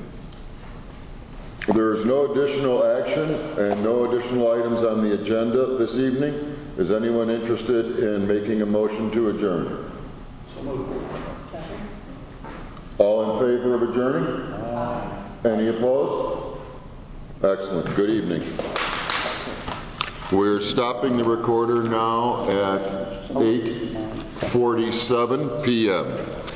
There is no additional action and no additional items on the agenda this evening. Is anyone interested in making a motion to adjourn? So moved. Second. All in favor of adjourning? Aye. Any opposed? Excellent. Good evening. We're stopping the recorder now at eight forty-seven p m